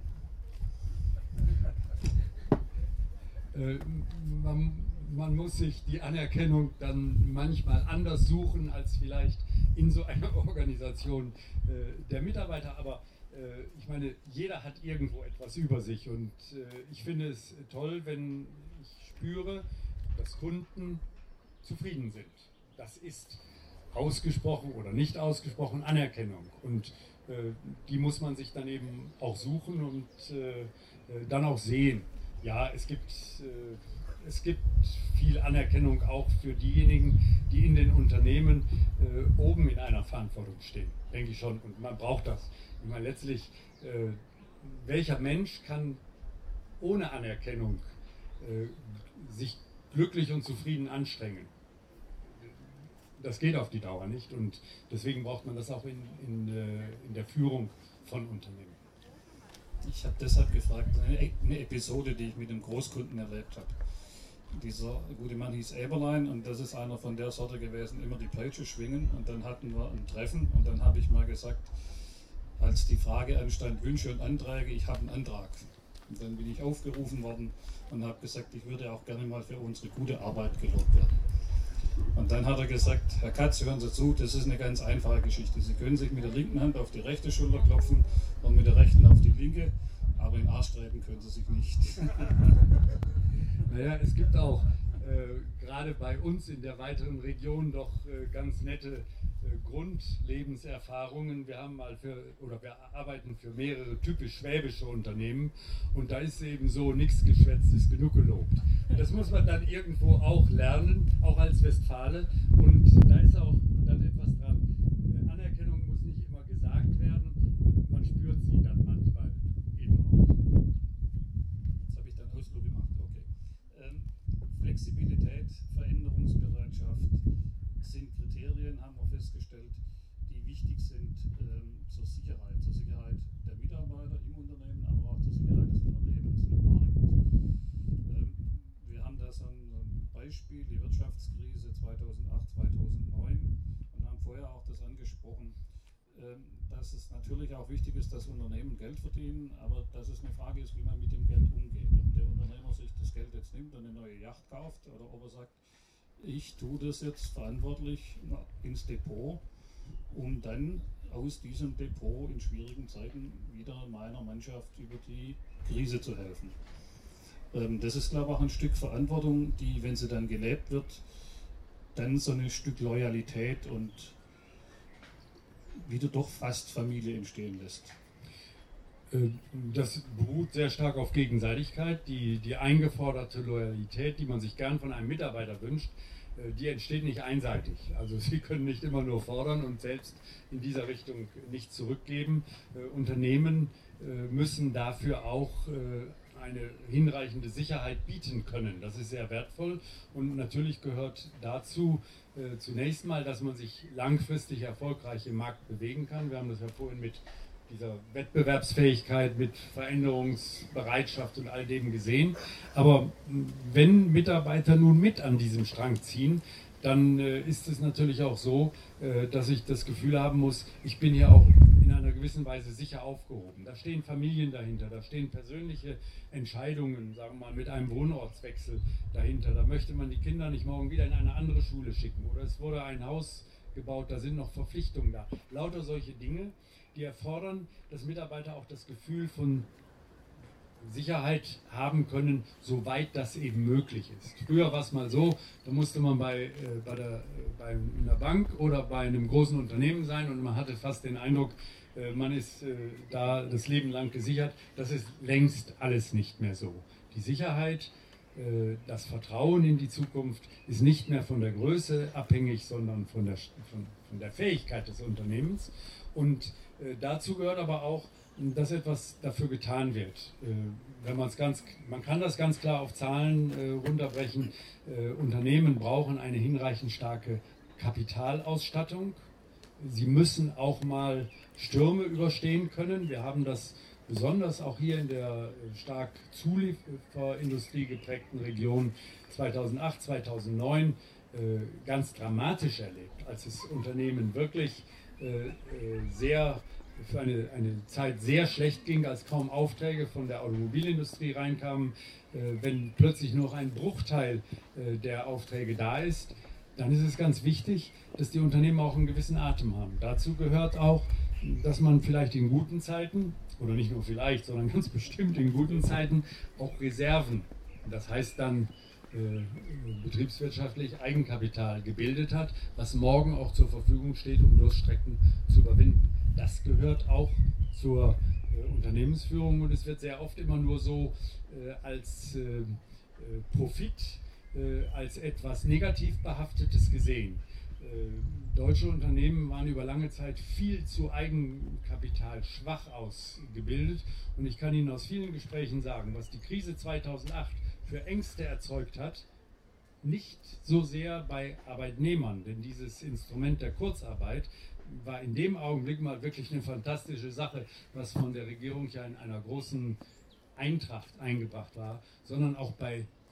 Man muss sich die Anerkennung dann manchmal anders suchen als vielleicht in so einer Organisation der Mitarbeiter. Aber ich meine, jeder hat irgendwo etwas über sich und ich finde es toll, wenn ich spüre, dass Kunden zufrieden sind. Das ist ausgesprochen oder nicht ausgesprochen Anerkennung und die muss man sich dann eben auch suchen und dann auch sehen. Ja, es gibt viel Anerkennung auch für diejenigen, die in den Unternehmen oben in einer Verantwortung stehen, denke ich schon. Und man braucht das. Ich meine, letztlich, welcher Mensch kann ohne Anerkennung sich glücklich und zufrieden anstrengen? Das geht auf die Dauer nicht und deswegen braucht man das auch in der Führung von Unternehmen. Ich habe deshalb gefragt, eine Episode, die ich mit einem Großkunden erlebt habe. Dieser gute Mann hieß Eberlein und das ist einer von der Sorte gewesen, immer die Peitsche schwingen und dann hatten wir ein Treffen und dann habe ich mal gesagt, als die Frage anstand, Wünsche und Anträge, ich habe einen Antrag. Und dann bin ich aufgerufen worden und habe gesagt, ich würde auch gerne mal für unsere gute Arbeit gelobt werden. Und dann hat er gesagt, Herr Katz, hören Sie zu, das ist eine ganz einfache Geschichte. Sie können sich mit der linken Hand auf die rechte Schulter klopfen und mit der rechten auf die linke, aber in den Arsch treten können Sie sich nicht. Naja, es gibt auch gerade bei uns in der weiteren Region doch ganz nette Grundlebenserfahrungen. Wir arbeiten für mehrere typisch schwäbische Unternehmen und da ist eben so, nichts geschwätzt ist genug gelobt. Das muss man dann irgendwo auch lernen, auch als Westfale, und da ist auch dann etwas dran. Anerkennung muss nicht immer gesagt werden, man spürt sie dann manchmal eben auch. Jetzt habe ich dann Ausflug gemacht, okay. Flexibilität, Veränderungsbereitschaft sind Kriterien, haben wir festgestellt, die wichtig sind zur Sicherheit der Mitarbeiter im Unternehmen, aber auch zur Sicherheit des Unternehmens im Markt. Wir haben da so ein Beispiel, die Wirtschaftskrise 2008, 2009, und haben vorher auch das angesprochen, dass es natürlich auch wichtig ist, dass Unternehmen Geld verdienen, aber dass es eine Frage ist, wie man mit dem Geld umgeht. Ob der Unternehmer sich das Geld jetzt nimmt und eine neue Yacht kauft oder ob er sagt, ich tue das jetzt verantwortlich ins Depot, um dann aus diesem Depot in schwierigen Zeiten wieder meiner Mannschaft über die Krise zu helfen. Das ist, glaube ich, auch ein Stück Verantwortung, die, wenn sie dann gelebt wird, dann so ein Stück Loyalität und wieder doch fast Familie entstehen lässt. Das beruht sehr stark auf Gegenseitigkeit. Die eingeforderte Loyalität, die man sich gern von einem Mitarbeiter wünscht, die entsteht nicht einseitig. Also Sie können nicht immer nur fordern und selbst in dieser Richtung nichts zurückgeben. Unternehmen müssen dafür auch eine hinreichende Sicherheit bieten können. Das ist sehr wertvoll und natürlich gehört dazu zunächst mal, dass man sich langfristig erfolgreich im Markt bewegen kann. Wir haben das ja vorhin mit dieser Wettbewerbsfähigkeit, mit Veränderungsbereitschaft und all dem gesehen. Aber wenn Mitarbeiter nun mit an diesem Strang ziehen, dann ist es natürlich auch so, dass ich das Gefühl haben muss, ich bin hier auch in einer gewissen Weise sicher aufgehoben. Da stehen Familien dahinter, da stehen persönliche Entscheidungen, sagen wir mal, mit einem Wohnortswechsel dahinter. Da möchte man die Kinder nicht morgen wieder in eine andere Schule schicken oder es wurde ein Haus gebaut, da sind noch Verpflichtungen da. Lauter solche Dinge, die erfordern, dass Mitarbeiter auch das Gefühl von Sicherheit haben können, soweit das eben möglich ist. Früher war es mal so, da musste man bei einer Bank oder bei einem großen Unternehmen sein und man hatte fast den Eindruck, man ist da das Leben lang gesichert. Das ist längst alles nicht mehr so. Die Sicherheit, das Vertrauen in die Zukunft ist nicht mehr von der Größe abhängig, sondern von der Fähigkeit des Unternehmens. Und dazu gehört aber auch, dass etwas dafür getan wird. Man kann das ganz klar auf Zahlen runterbrechen. Unternehmen brauchen eine hinreichend starke Kapitalausstattung. Sie müssen auch mal Stürme überstehen können. Wir haben das besonders auch hier in der stark Zulieferindustrie geprägten Region 2008, 2009 ganz dramatisch erlebt, als es Unternehmen wirklich für eine Zeit sehr schlecht ging, als kaum Aufträge von der Automobilindustrie reinkamen. Wenn plötzlich nur noch ein Bruchteil der Aufträge da ist, dann ist es ganz wichtig, dass die Unternehmen auch einen gewissen Atem haben. Dazu gehört auch, dass man vielleicht in guten Zeiten, oder nicht nur vielleicht, sondern ganz bestimmt in guten Zeiten, auch Reserven, das heißt dann betriebswirtschaftlich Eigenkapital gebildet hat, was morgen auch zur Verfügung steht, um Durststrecken zu überwinden. Das gehört auch zur Unternehmensführung und es wird sehr oft immer nur so als Profit, als etwas negativ behaftetes gesehen. Deutsche Unternehmen waren über lange Zeit viel zu Eigenkapital schwach ausgebildet und ich kann Ihnen aus vielen Gesprächen sagen, was die Krise 2008 für Ängste erzeugt hat, nicht so sehr bei Arbeitnehmern, denn dieses Instrument der Kurzarbeit war in dem Augenblick mal wirklich eine fantastische Sache, was von der Regierung ja in einer großen Eintracht eingebracht war, sondern auch bei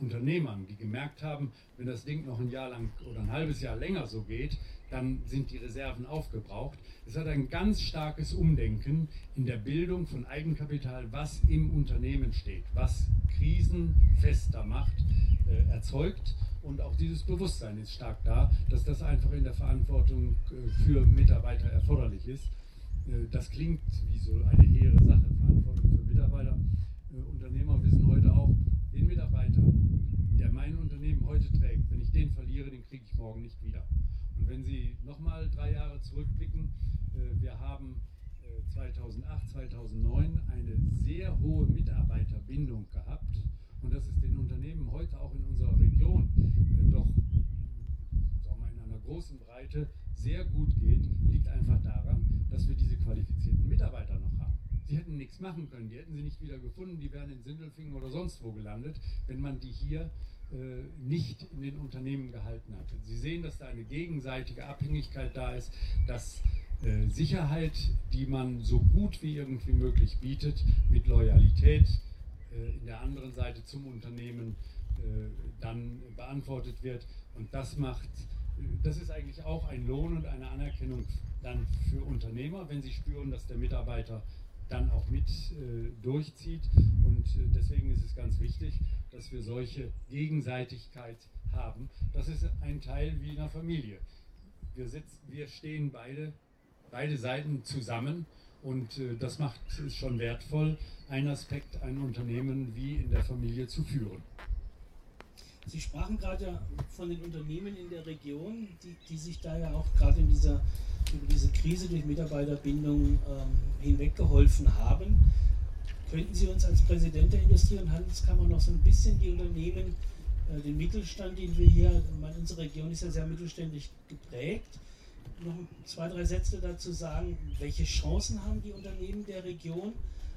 Unternehmern, die gemerkt haben, wenn das Ding noch ein Jahr lang oder ein halbes Jahr länger so geht, dann sind die Reserven aufgebraucht. Es hat ein ganz starkes Umdenken in der Bildung von Eigenkapital, was im Unternehmen steht, was Krisen fester macht, erzeugt. Und auch dieses Bewusstsein ist stark da, dass das einfach in der Verantwortung für Mitarbeiter erforderlich ist. Das klingt wie so eine hehre Sache, Verantwortung für Mitarbeiter. Unternehmer wissen heute auch, den Mitarbeiter, der mein Unternehmen heute trägt, wenn ich den verliere, den kriege ich morgen nicht wieder. Und wenn Sie nochmal 3 Jahre zurückblicken, wir haben 2008, 2009 eine sehr hohe Mitarbeiterbindung gehabt. Und dass es den Unternehmen heute auch in unserer Region doch sagen wir, in einer großen Breite sehr gut geht, liegt einfach daran, dass wir diese qualifizierten Mitarbeiter noch haben. Sie hätten nichts machen können, die hätten sie nicht wieder gefunden, die wären in Sindelfingen oder sonst wo gelandet, wenn man die hier nicht in den Unternehmen gehalten hatte. Sie sehen, dass da eine gegenseitige Abhängigkeit da ist, dass Sicherheit, die man so gut wie irgendwie möglich bietet, mit Loyalität in der anderen Seite zum Unternehmen dann beantwortet wird. Und das ist eigentlich auch ein Lohn und eine Anerkennung dann für Unternehmer, wenn sie spüren, dass der Mitarbeiter dann auch mit durchzieht. Und deswegen ist es ganz wichtig, dass wir solche Gegenseitigkeit haben. Das ist ein Teil wie in einer Familie. Wir stehen beide Seiten zusammen. Und das macht es schon wertvoll, ein Aspekt, ein Unternehmen wie in der Familie zu führen. Sie sprachen gerade von den Unternehmen in der Region, die sich da ja auch gerade über diese Krise durch Mitarbeiterbindung hinweggeholfen haben. Könnten Sie uns als Präsident der Industrie- und Handelskammer noch so ein bisschen die Unternehmen, den Mittelstand, den wir hier, unsere Region ist ja sehr mittelständisch geprägt, noch 2, 3 Sätze dazu sagen, welche Chancen haben die Unternehmen der Region,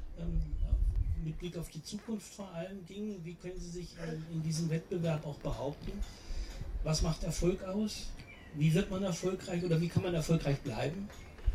mit Blick auf die Zukunft vor allen Dingen, wie können sie sich in diesem Wettbewerb auch behaupten, was macht Erfolg aus, wie wird man erfolgreich oder wie kann man erfolgreich bleiben?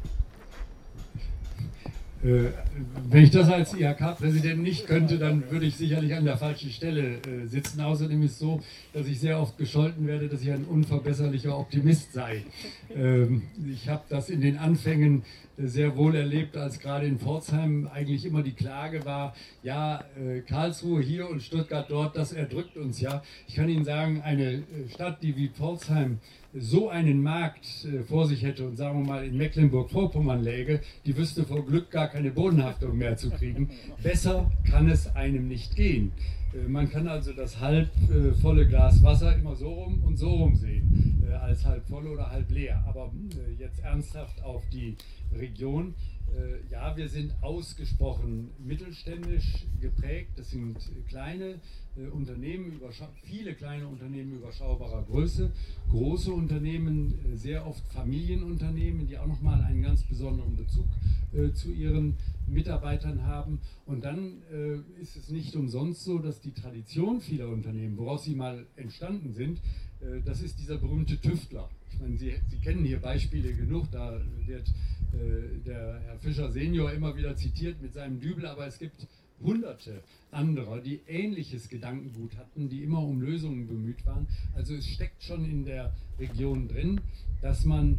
Wenn ich das als IHK-Präsident nicht könnte, dann würde ich sicherlich an der falschen Stelle sitzen. Außerdem ist es so, dass ich sehr oft gescholten werde, dass ich ein unverbesserlicher Optimist sei. Ich habe das in den Anfängen sehr wohl erlebt, als gerade in Pforzheim eigentlich immer die Klage war, ja, Karlsruhe hier und Stuttgart dort, das erdrückt uns ja. Ich kann Ihnen sagen, eine Stadt, die wie Pforzheim so einen Markt vor sich hätte und sagen wir mal in Mecklenburg-Vorpommern läge, die wüsste vor Glück gar keine Bodenhaftung mehr zu kriegen. Besser kann es einem nicht gehen. Man kann also das halb volle Glas Wasser immer so rum und so rum sehen, als halb voll oder halb leer. Aber jetzt ernsthaft auf die Region. Ja, wir sind ausgesprochen mittelständisch geprägt. Das sind kleine Unternehmen, viele kleine Unternehmen überschaubarer Größe, große Unternehmen, sehr oft Familienunternehmen, die auch nochmal einen ganz besonderen Bezug zu ihren Mitarbeitern haben. Und dann ist es nicht umsonst so, dass die Tradition vieler Unternehmen, woraus sie mal entstanden sind, das ist dieser berühmte Tüftler. Ich meine, Sie kennen hier Beispiele genug, da wird der Herr Fischer Senior immer wieder zitiert mit seinem Dübel, aber es gibt Hunderte anderer, die ähnliches Gedankengut hatten, die immer um Lösungen bemüht waren. Also es steckt schon in der Region drin, dass man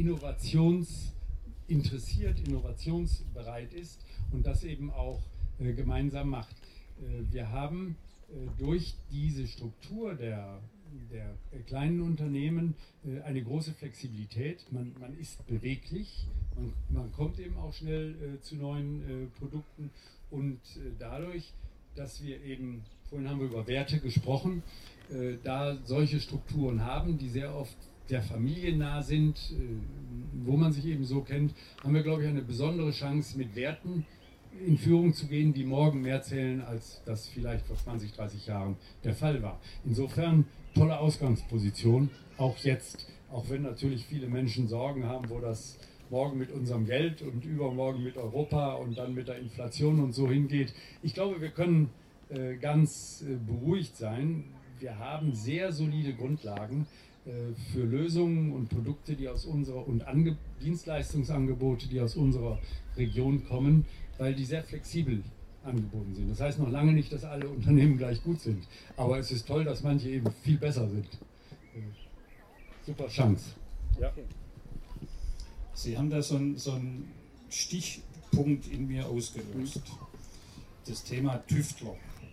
innovationsinteressiert, innovationsbereit ist und das eben auch gemeinsam macht. Wir haben durch diese Struktur der kleinen Unternehmen eine große Flexibilität. Man ist beweglich, man kommt eben auch schnell zu neuen Produkten und dadurch, dass wir eben, vorhin haben wir über Werte gesprochen, da solche Strukturen haben, die sehr oft sehr familiennah sind, wo man sich eben so kennt, haben wir, glaube ich, eine besondere Chance, mit Werten in Führung zu gehen, die morgen mehr zählen, als das vielleicht vor 20, 30 Jahren der Fall war. Insofern tolle Ausgangsposition, auch jetzt, auch wenn natürlich viele Menschen Sorgen haben, wo das morgen mit unserem Geld und übermorgen mit Europa und dann mit der Inflation und so hingeht. Ich glaube, wir können ganz beruhigt sein. Wir haben sehr solide Grundlagen für Lösungen und Produkte, die aus unserer und Dienstleistungsangebote, die aus unserer Region kommen, weil die sehr flexibel angeboten sind. Das heißt noch lange nicht, dass alle Unternehmen gleich gut sind. Aber es ist toll, dass manche eben viel besser sind. Super Chance. Ja. Sie haben da so einen Stichpunkt in mir ausgelöst. Das Thema Tüftler.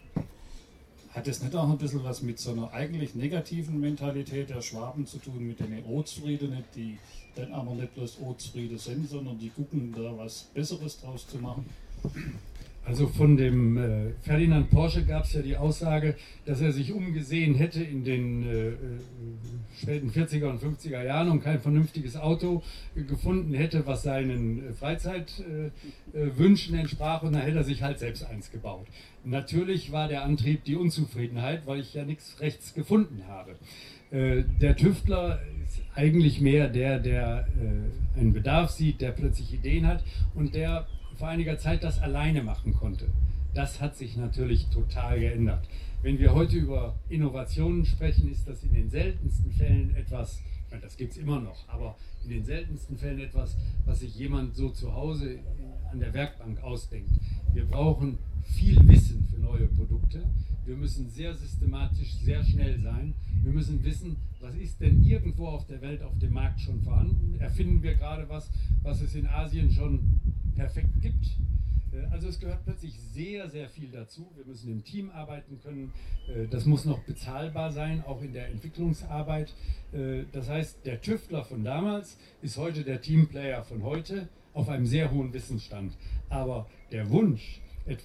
Hat das nicht auch ein bisschen was mit so einer eigentlich negativen Mentalität der Schwaben zu tun, mit den Ortsfriedenen, die dann aber nicht bloß Ortsfriede sind, sondern die gucken, da was Besseres draus zu machen? Also von dem Ferdinand Porsche gab es ja die Aussage, dass er sich umgesehen hätte in den späten 40er und 50er Jahren und kein vernünftiges Auto gefunden hätte, was seinen Freizeitwünschen entsprach, und dann hätte er sich halt selbst eins gebaut. Natürlich war der Antrieb die Unzufriedenheit, weil ich ja nichts rechts gefunden habe. Der Tüftler ist eigentlich mehr der einen Bedarf sieht, der plötzlich Ideen hat und der vor einiger Zeit das alleine machen konnte. Das hat sich natürlich total geändert. Wenn wir heute über Innovationen sprechen, ist das in den seltensten Fällen etwas, ich meine, das gibt es immer noch, aber in den seltensten Fällen etwas, was sich jemand so zu Hause an der Werkbank ausdenkt. Wir brauchen viel Wissen für neue Produkte. Wir müssen sehr systematisch, sehr schnell sein. Wir müssen wissen, was ist denn irgendwo auf der Welt, auf dem Markt schon vorhanden? Erfinden wir gerade was es in Asien schon perfekt gibt? Also es gehört plötzlich sehr, sehr viel dazu. Wir müssen im Team arbeiten können. Das muss noch bezahlbar sein, auch in der Entwicklungsarbeit. Das heißt, der Tüftler von damals ist heute der Teamplayer von heute auf einem sehr hohen Wissensstand. Aber der Wunsch,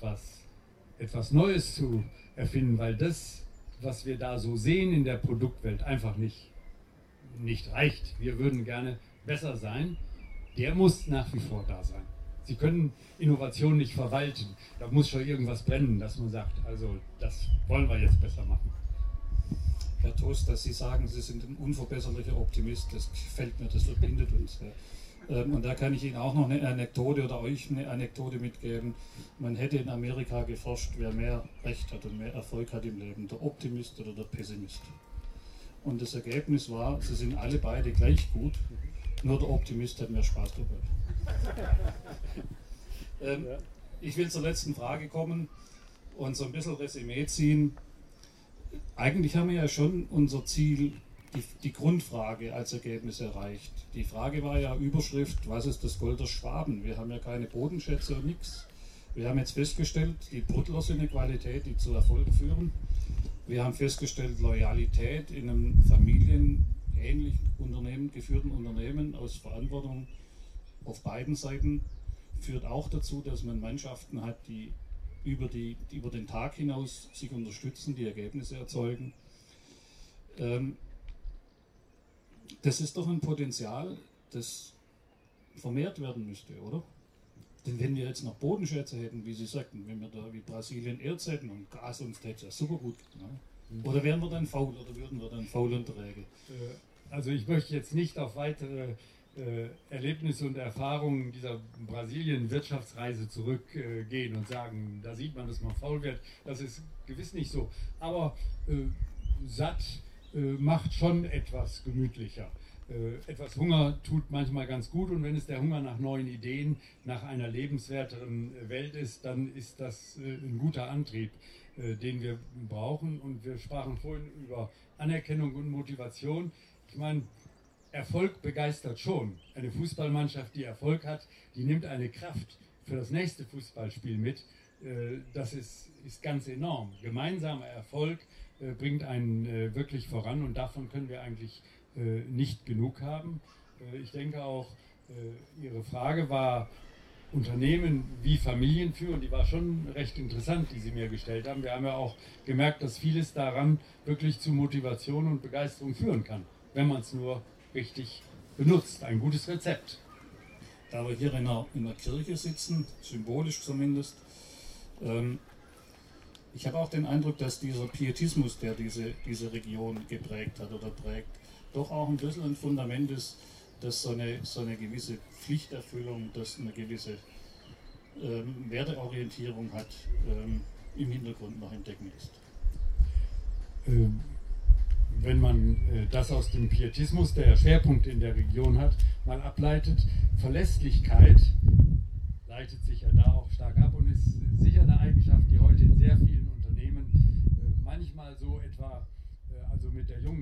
etwas Neues zu erfinden, weil das, was wir da so sehen in der Produktwelt, einfach nicht reicht. Wir würden gerne besser sein. Der muss nach wie vor da sein. Sie können Innovation nicht verwalten. Da muss schon irgendwas brennen, dass man sagt, also das wollen wir jetzt besser machen. Herr Toast, dass Sie sagen, Sie sind ein unverbesserlicher Optimist, das gefällt mir, das verbindet uns. Und da kann ich Ihnen auch noch eine Anekdote oder euch eine Anekdote mitgeben. Man hätte in Amerika geforscht, wer mehr Recht hat und mehr Erfolg hat im Leben, der Optimist oder der Pessimist. Und das Ergebnis war, sie sind alle beide gleich gut, nur der Optimist hat mehr Spaß dabei. Ich will zur letzten Frage kommen und so ein bisschen Resümee ziehen. Eigentlich haben wir ja schon unser Ziel, die Grundfrage als Ergebnis erreicht. Die Frage war ja Überschrift, was ist das Gold der Schwaben? Wir haben ja keine Bodenschätze und nichts. Wir haben jetzt festgestellt, die Bruttler sind eine Qualität, die zu Erfolg führen. Wir haben festgestellt, Loyalität in einem familienähnlich geführten Unternehmen aus Verantwortung auf beiden Seiten führt auch dazu, dass man Mannschaften hat, die über den Tag hinaus sich unterstützen, die Ergebnisse erzeugen. Das ist doch ein Potenzial, das vermehrt werden müsste, oder? Denn wenn wir jetzt noch Bodenschätze hätten, wie Sie sagten, wenn wir da wie Brasilien Erz hätten und Gas, uns hätte es super gut gemacht. Oder wären wir dann faul oder würden wir dann faul und träge? Also ich möchte jetzt nicht auf weitere Erlebnisse und Erfahrungen dieser Brasilien-Wirtschaftsreise zurückgehen und sagen, da sieht man, dass man faul wird. Das ist gewiss nicht so. Aber satt macht schon etwas gemütlicher. Etwas Hunger tut manchmal ganz gut, und wenn es der Hunger nach neuen Ideen, nach einer lebenswerteren Welt ist, dann ist das ein guter Antrieb, den wir brauchen. Und wir sprachen vorhin über Anerkennung und Motivation. Ich meine, Erfolg begeistert schon. Eine Fußballmannschaft, die Erfolg hat, die nimmt eine Kraft für das nächste Fußballspiel mit. Das ist ganz enorm. Gemeinsamer Erfolg bringt einen wirklich voran, und davon können wir eigentlich nicht genug haben. Ich denke auch, Ihre Frage war Unternehmen wie Familien führen, die war schon recht interessant, die Sie mir gestellt haben. Wir haben ja auch gemerkt, dass vieles daran wirklich zu Motivation und Begeisterung führen kann, wenn man es nur richtig benutzt. Ein gutes Rezept. Da wir hier in der Kirche sitzen, symbolisch zumindest, ich habe auch den Eindruck, dass dieser Pietismus, der diese Region geprägt hat oder prägt, doch auch ein bisschen ein Fundament ist, dass so eine gewisse Pflichterfüllung, dass eine gewisse Werteorientierung hat, im Hintergrund noch entdecken ist. Wenn man das aus dem Pietismus, der Schwerpunkt in der Region hat, mal ableitet, Verlässlichkeit leitet sich ja da auch stark ab und ist sicher eine eigene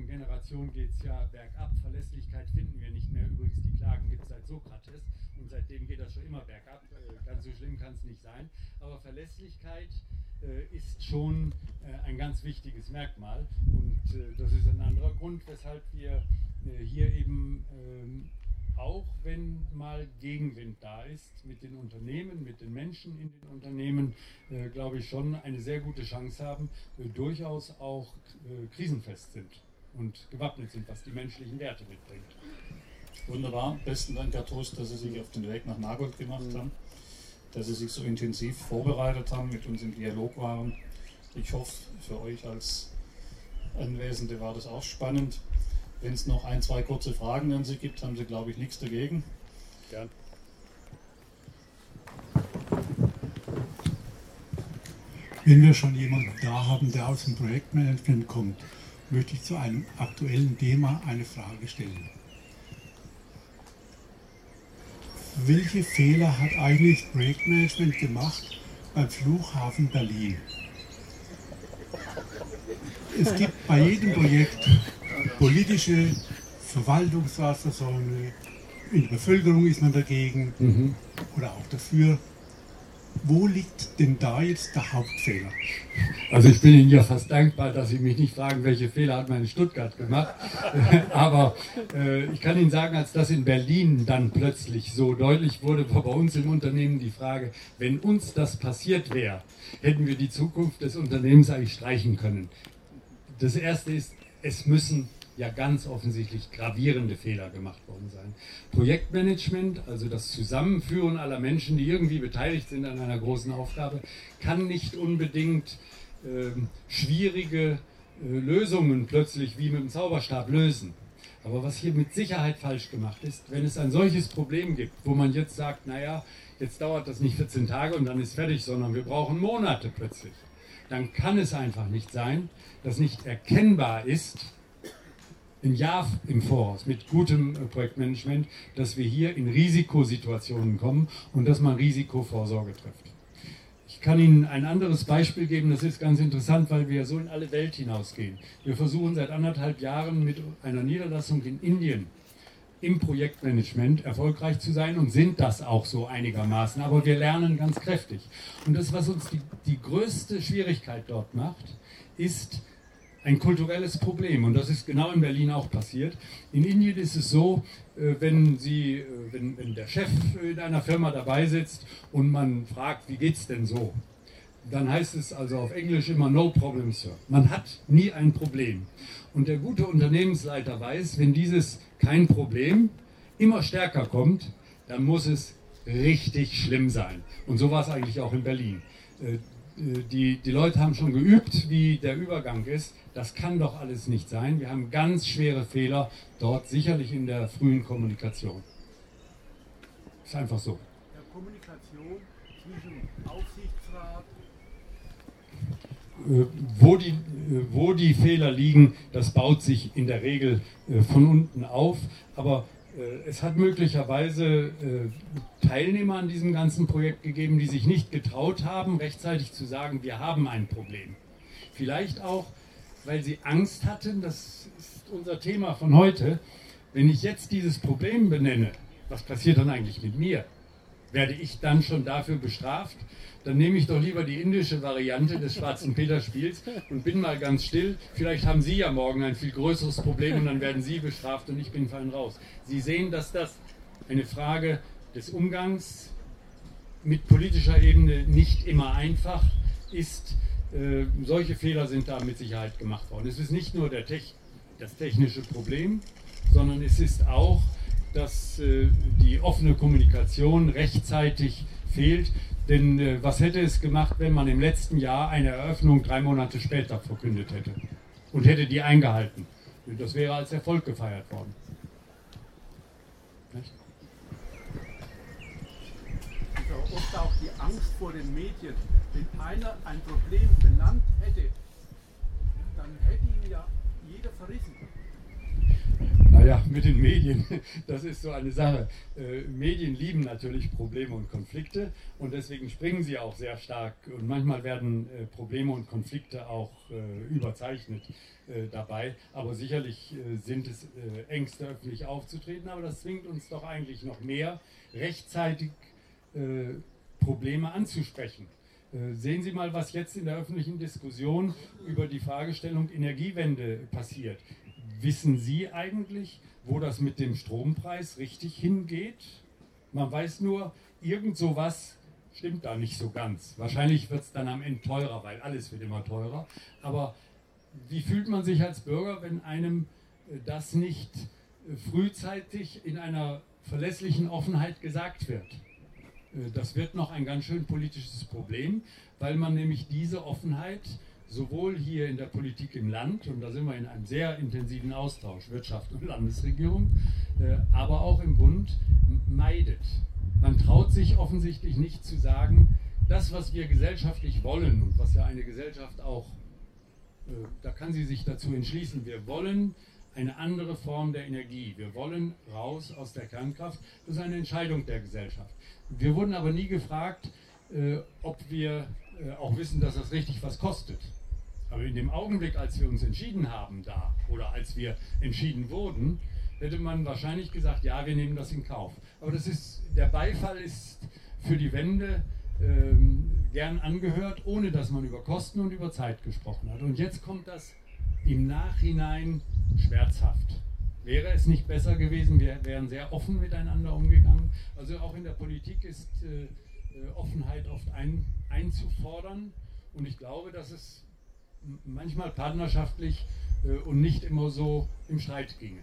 Generation geht es ja bergab. Verlässlichkeit finden wir nicht mehr. Übrigens, die Klagen gibt es seit Sokrates und seitdem geht das schon immer bergab. Ganz so schlimm kann es nicht sein. Aber Verlässlichkeit ist schon ein ganz wichtiges Merkmal und das ist ein anderer Grund, weshalb wir hier eben auch wenn mal Gegenwind da ist, mit den Unternehmen, mit den Menschen in den Unternehmen, glaube ich schon eine sehr gute Chance haben, durchaus auch krisenfest sind und gewappnet sind, was die menschlichen Werte mitbringt. Wunderbar, besten Dank, Herr Trost, dass Sie sich auf den Weg nach Nagold gemacht haben, dass Sie sich so intensiv vorbereitet haben, mit uns im Dialog waren. Ich hoffe, für euch als Anwesende war das auch spannend. Wenn es noch ein, zwei kurze Fragen an Sie gibt, haben Sie, glaube ich, nichts dagegen. Ja. Wenn wir schon jemanden da haben, der aus dem Projektmanagement kommt, möchte ich zu einem aktuellen Thema eine Frage stellen. Welche Fehler hat eigentlich das Projektmanagement gemacht beim Flughafen Berlin? Es gibt bei jedem Projekt politische Verwaltungsratsversäumnisse, in der Bevölkerung ist man dagegen oder auch dafür. Wo liegt denn da jetzt der Hauptfehler? Also ich bin Ihnen ja fast dankbar, dass Sie mich nicht fragen, welche Fehler hat man in Stuttgart gemacht. Aber ich kann Ihnen sagen, als das in Berlin dann plötzlich so deutlich wurde, war bei uns im Unternehmen die Frage, wenn uns das passiert wäre, hätten wir die Zukunft des Unternehmens eigentlich streichen können. Das Erste ist, es müssen ja ganz offensichtlich gravierende Fehler gemacht worden sein. Projektmanagement, also das Zusammenführen aller Menschen, die irgendwie beteiligt sind an einer großen Aufgabe, kann nicht unbedingt schwierige Lösungen plötzlich wie mit dem Zauberstab lösen. Aber was hier mit Sicherheit falsch gemacht ist, wenn es ein solches Problem gibt, wo man jetzt sagt, naja, jetzt dauert das nicht 14 Tage und dann ist fertig, sondern wir brauchen Monate plötzlich, dann kann es einfach nicht sein, dass nicht erkennbar ist, ein Jahr im Voraus mit gutem Projektmanagement, dass wir hier in Risikosituationen kommen und dass man Risikovorsorge trifft. Ich kann Ihnen ein anderes Beispiel geben, das ist ganz interessant, weil wir so in alle Welt hinausgehen. Wir versuchen seit 1,5 Jahren mit einer Niederlassung in Indien im Projektmanagement erfolgreich zu sein und sind das auch so einigermaßen, aber wir lernen ganz kräftig. Und das, was uns die größte Schwierigkeit dort macht, ist ein kulturelles Problem und das ist genau in Berlin auch passiert. In Indien ist es so, wenn der Chef in einer Firma dabei sitzt und man fragt, wie geht's denn so? Dann heißt es also auf Englisch immer no problem, sir. Man hat nie ein Problem. Und der gute Unternehmensleiter weiß, wenn dieses kein Problem immer stärker kommt, dann muss es richtig schlimm sein. Und so war es eigentlich auch in Berlin. Die Leute haben schon geübt, wie der Übergang ist. Das kann doch alles nicht sein. Wir haben ganz schwere Fehler dort, sicherlich in der frühen Kommunikation. Ist einfach so. Der Kommunikation zwischen Aufsichtsrat. Wo die Fehler liegen, das baut sich in der Regel von unten auf. Aber es hat möglicherweise Teilnehmer an diesem ganzen Projekt gegeben, die sich nicht getraut haben, rechtzeitig zu sagen, wir haben ein Problem. Vielleicht auch, weil sie Angst hatten, das ist unser Thema von heute, wenn ich jetzt dieses Problem benenne, was passiert dann eigentlich mit mir? Werde ich dann schon dafür bestraft? Dann nehme ich doch lieber die indische Variante des Schwarzen Peter-Spiels und bin mal ganz still. Vielleicht haben Sie ja morgen ein viel größeres Problem und dann werden Sie bestraft und ich bin fein raus. Sie sehen, dass das eine Frage des Umgangs mit politischer Ebene nicht immer einfach ist. Solche Fehler sind da mit Sicherheit gemacht worden. Es ist nicht nur das technische Problem, sondern es ist auch, dass die offene Kommunikation rechtzeitig fehlt. Denn was hätte es gemacht, wenn man im letzten Jahr eine Eröffnung 3 Monate später verkündet hätte und hätte die eingehalten? Das wäre als Erfolg gefeiert worden. Nicht? Also oft auch die Angst vor den Medien. Wenn einer ein Problem benannt hätte, dann hätte ihn ja jeder verrissen. ja, mit den Medien, das ist so eine Sache. Medien lieben natürlich Probleme und Konflikte und deswegen springen sie auch sehr stark und manchmal werden Probleme und Konflikte auch überzeichnet dabei, aber sicherlich sind es Ängste, öffentlich aufzutreten, aber das zwingt uns doch eigentlich noch mehr, rechtzeitig Probleme anzusprechen. Sehen Sie mal, was jetzt in der öffentlichen Diskussion über die Fragestellung Energiewende passiert. Wissen Sie eigentlich, wo das mit dem Strompreis richtig hingeht? Man weiß nur, irgend sowas stimmt da nicht so ganz. Wahrscheinlich wird es dann am Ende teurer, weil alles wird immer teurer. Aber wie fühlt man sich als Bürger, wenn einem das nicht frühzeitig in einer verlässlichen Offenheit gesagt wird? Das wird noch ein ganz schön politisches Problem, weil man nämlich diese Offenheit sowohl hier in der Politik im Land, und da sind wir in einem sehr intensiven Austausch, Wirtschaft und Landesregierung, aber auch im Bund, meidet. Man traut sich offensichtlich nicht zu sagen, das, was wir gesellschaftlich wollen und was ja eine Gesellschaft auch, da kann sie sich dazu entschließen, wir wollen eine andere Form der Energie. Wir wollen raus aus der Kernkraft. Das ist eine Entscheidung der Gesellschaft. Wir wurden aber nie gefragt, ob wir auch wissen, dass das richtig was kostet. Aber in dem Augenblick, als wir uns entschieden haben da oder als wir entschieden wurden, hätte man wahrscheinlich gesagt, ja, wir nehmen das in Kauf. Aber der Beifall ist für die Wende gern angehört, ohne dass man über Kosten und über Zeit gesprochen hat. Und jetzt kommt das im Nachhinein schmerzhaft. Wäre es nicht besser gewesen, wir wären sehr offen miteinander umgegangen. Also auch in der Politik ist Offenheit oft einzufordern und ich glaube, dass es manchmal partnerschaftlich und nicht immer so im Streit ginge.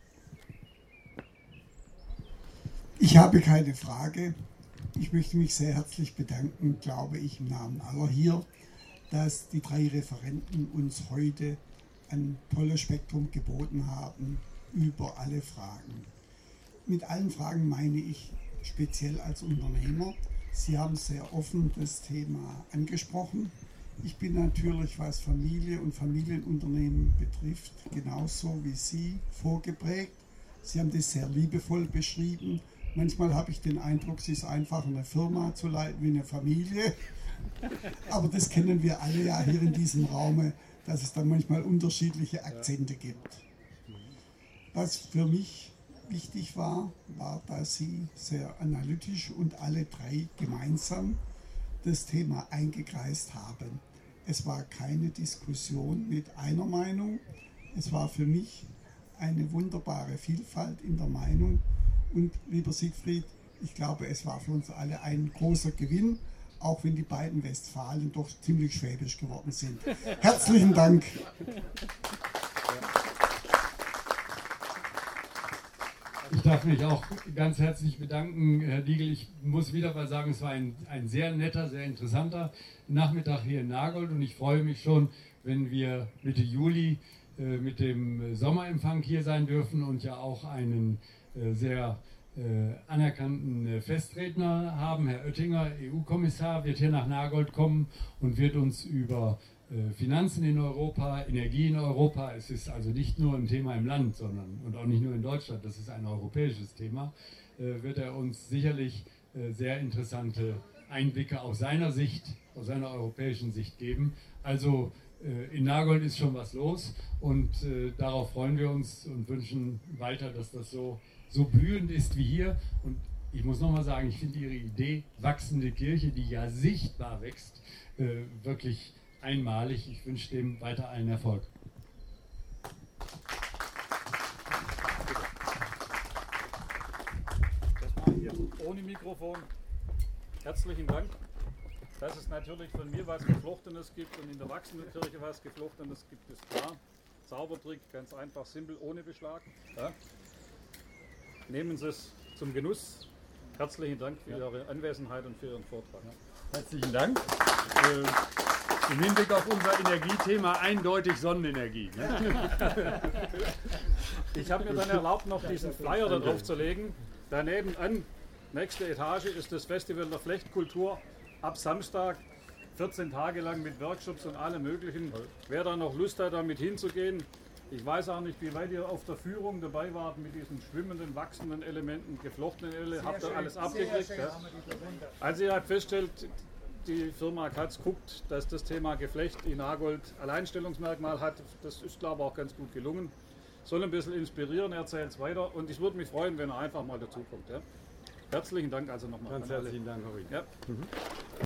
Ich habe keine Frage. Ich möchte mich sehr herzlich bedanken, glaube ich, im Namen aller hier, dass die 3 Referenten uns heute ein tolles Spektrum geboten haben über alle Fragen. Mit allen Fragen meine ich speziell als Unternehmer. Sie haben sehr offen das Thema angesprochen. Ich bin natürlich, was Familie und Familienunternehmen betrifft, genauso wie Sie vorgeprägt. Sie haben das sehr liebevoll beschrieben. Manchmal habe ich den Eindruck, es ist einfacher, eine Firma zu leiten wie eine Familie. Aber das kennen wir alle ja hier in diesem Raum, dass es dann manchmal unterschiedliche Akzente gibt. Was für mich wichtig war, dass Sie sehr analytisch und alle 3 gemeinsam das Thema eingekreist haben. Es war keine Diskussion mit einer Meinung. Es war für mich eine wunderbare Vielfalt in der Meinung. Und lieber Siegfried, ich glaube, es war für uns alle ein großer Gewinn, auch wenn die beiden Westfalen doch ziemlich schwäbisch geworden sind. Herzlichen Dank. Ich darf mich auch ganz herzlich bedanken, Herr Diegel. Ich muss wieder mal sagen, es war ein sehr netter, sehr interessanter Nachmittag hier in Nagold und ich freue mich schon, wenn wir Mitte Juli mit dem Sommerempfang hier sein dürfen und ja auch einen sehr anerkannten Festredner haben. Herr Oettinger, EU-Kommissar, wird hier nach Nagold kommen und wird uns über Finanzen in Europa, Energie in Europa, es ist also nicht nur ein Thema im Land, sondern und auch nicht nur in Deutschland, das ist ein europäisches Thema, wird er uns sicherlich sehr interessante Einblicke aus seiner Sicht, aus seiner europäischen Sicht geben. Also in Nagold ist schon was los und darauf freuen wir uns und wünschen weiter, dass das so blühend ist wie hier. Und ich muss nochmal sagen, ich finde Ihre Idee, wachsende Kirche, die ja sichtbar wächst, wirklich einmalig. Ich wünsche dem weiter allen Erfolg. Das mache ich hier ohne Mikrofon. Herzlichen Dank, dass es natürlich von mir was Geflochtenes gibt und in der wachsenden Kirche was Geflochtenes gibt, ist klar. Zaubertrick, ganz einfach, simpel, ohne Beschlag. Ja. Nehmen Sie es zum Genuss. Herzlichen Dank für Ihre Anwesenheit und für Ihren Vortrag. Herzlichen Dank. Im Hinblick auf unser Energiethema eindeutig Sonnenenergie. Ne? Ich habe mir dann erlaubt, noch diesen Flyer da drauf zu legen. Daneben an, nächste Etage, ist das Festival der Flechtkultur ab Samstag, 14 Tage lang mit Workshops und allem Möglichen. Wer da noch Lust hat, damit hinzugehen, Ich weiß auch nicht, wie weit ihr auf der Führung dabei wart mit diesen schwimmenden, wachsenden Elementen, geflochtenen Elementen. Habt ihr alles abgekriegt? Ja? Also ihr habt festgestellt, die Firma Katz guckt, dass das Thema Geflecht in Nagold Alleinstellungsmerkmal hat. Das ist, glaube ich, auch ganz gut gelungen. Soll ein bisschen inspirieren, erzählt es weiter. Und ich würde mich freuen, wenn er einfach mal dazukommt. Ja? Herzlichen Dank also nochmal. Ganz herzlichen Dank, Horry. Ja.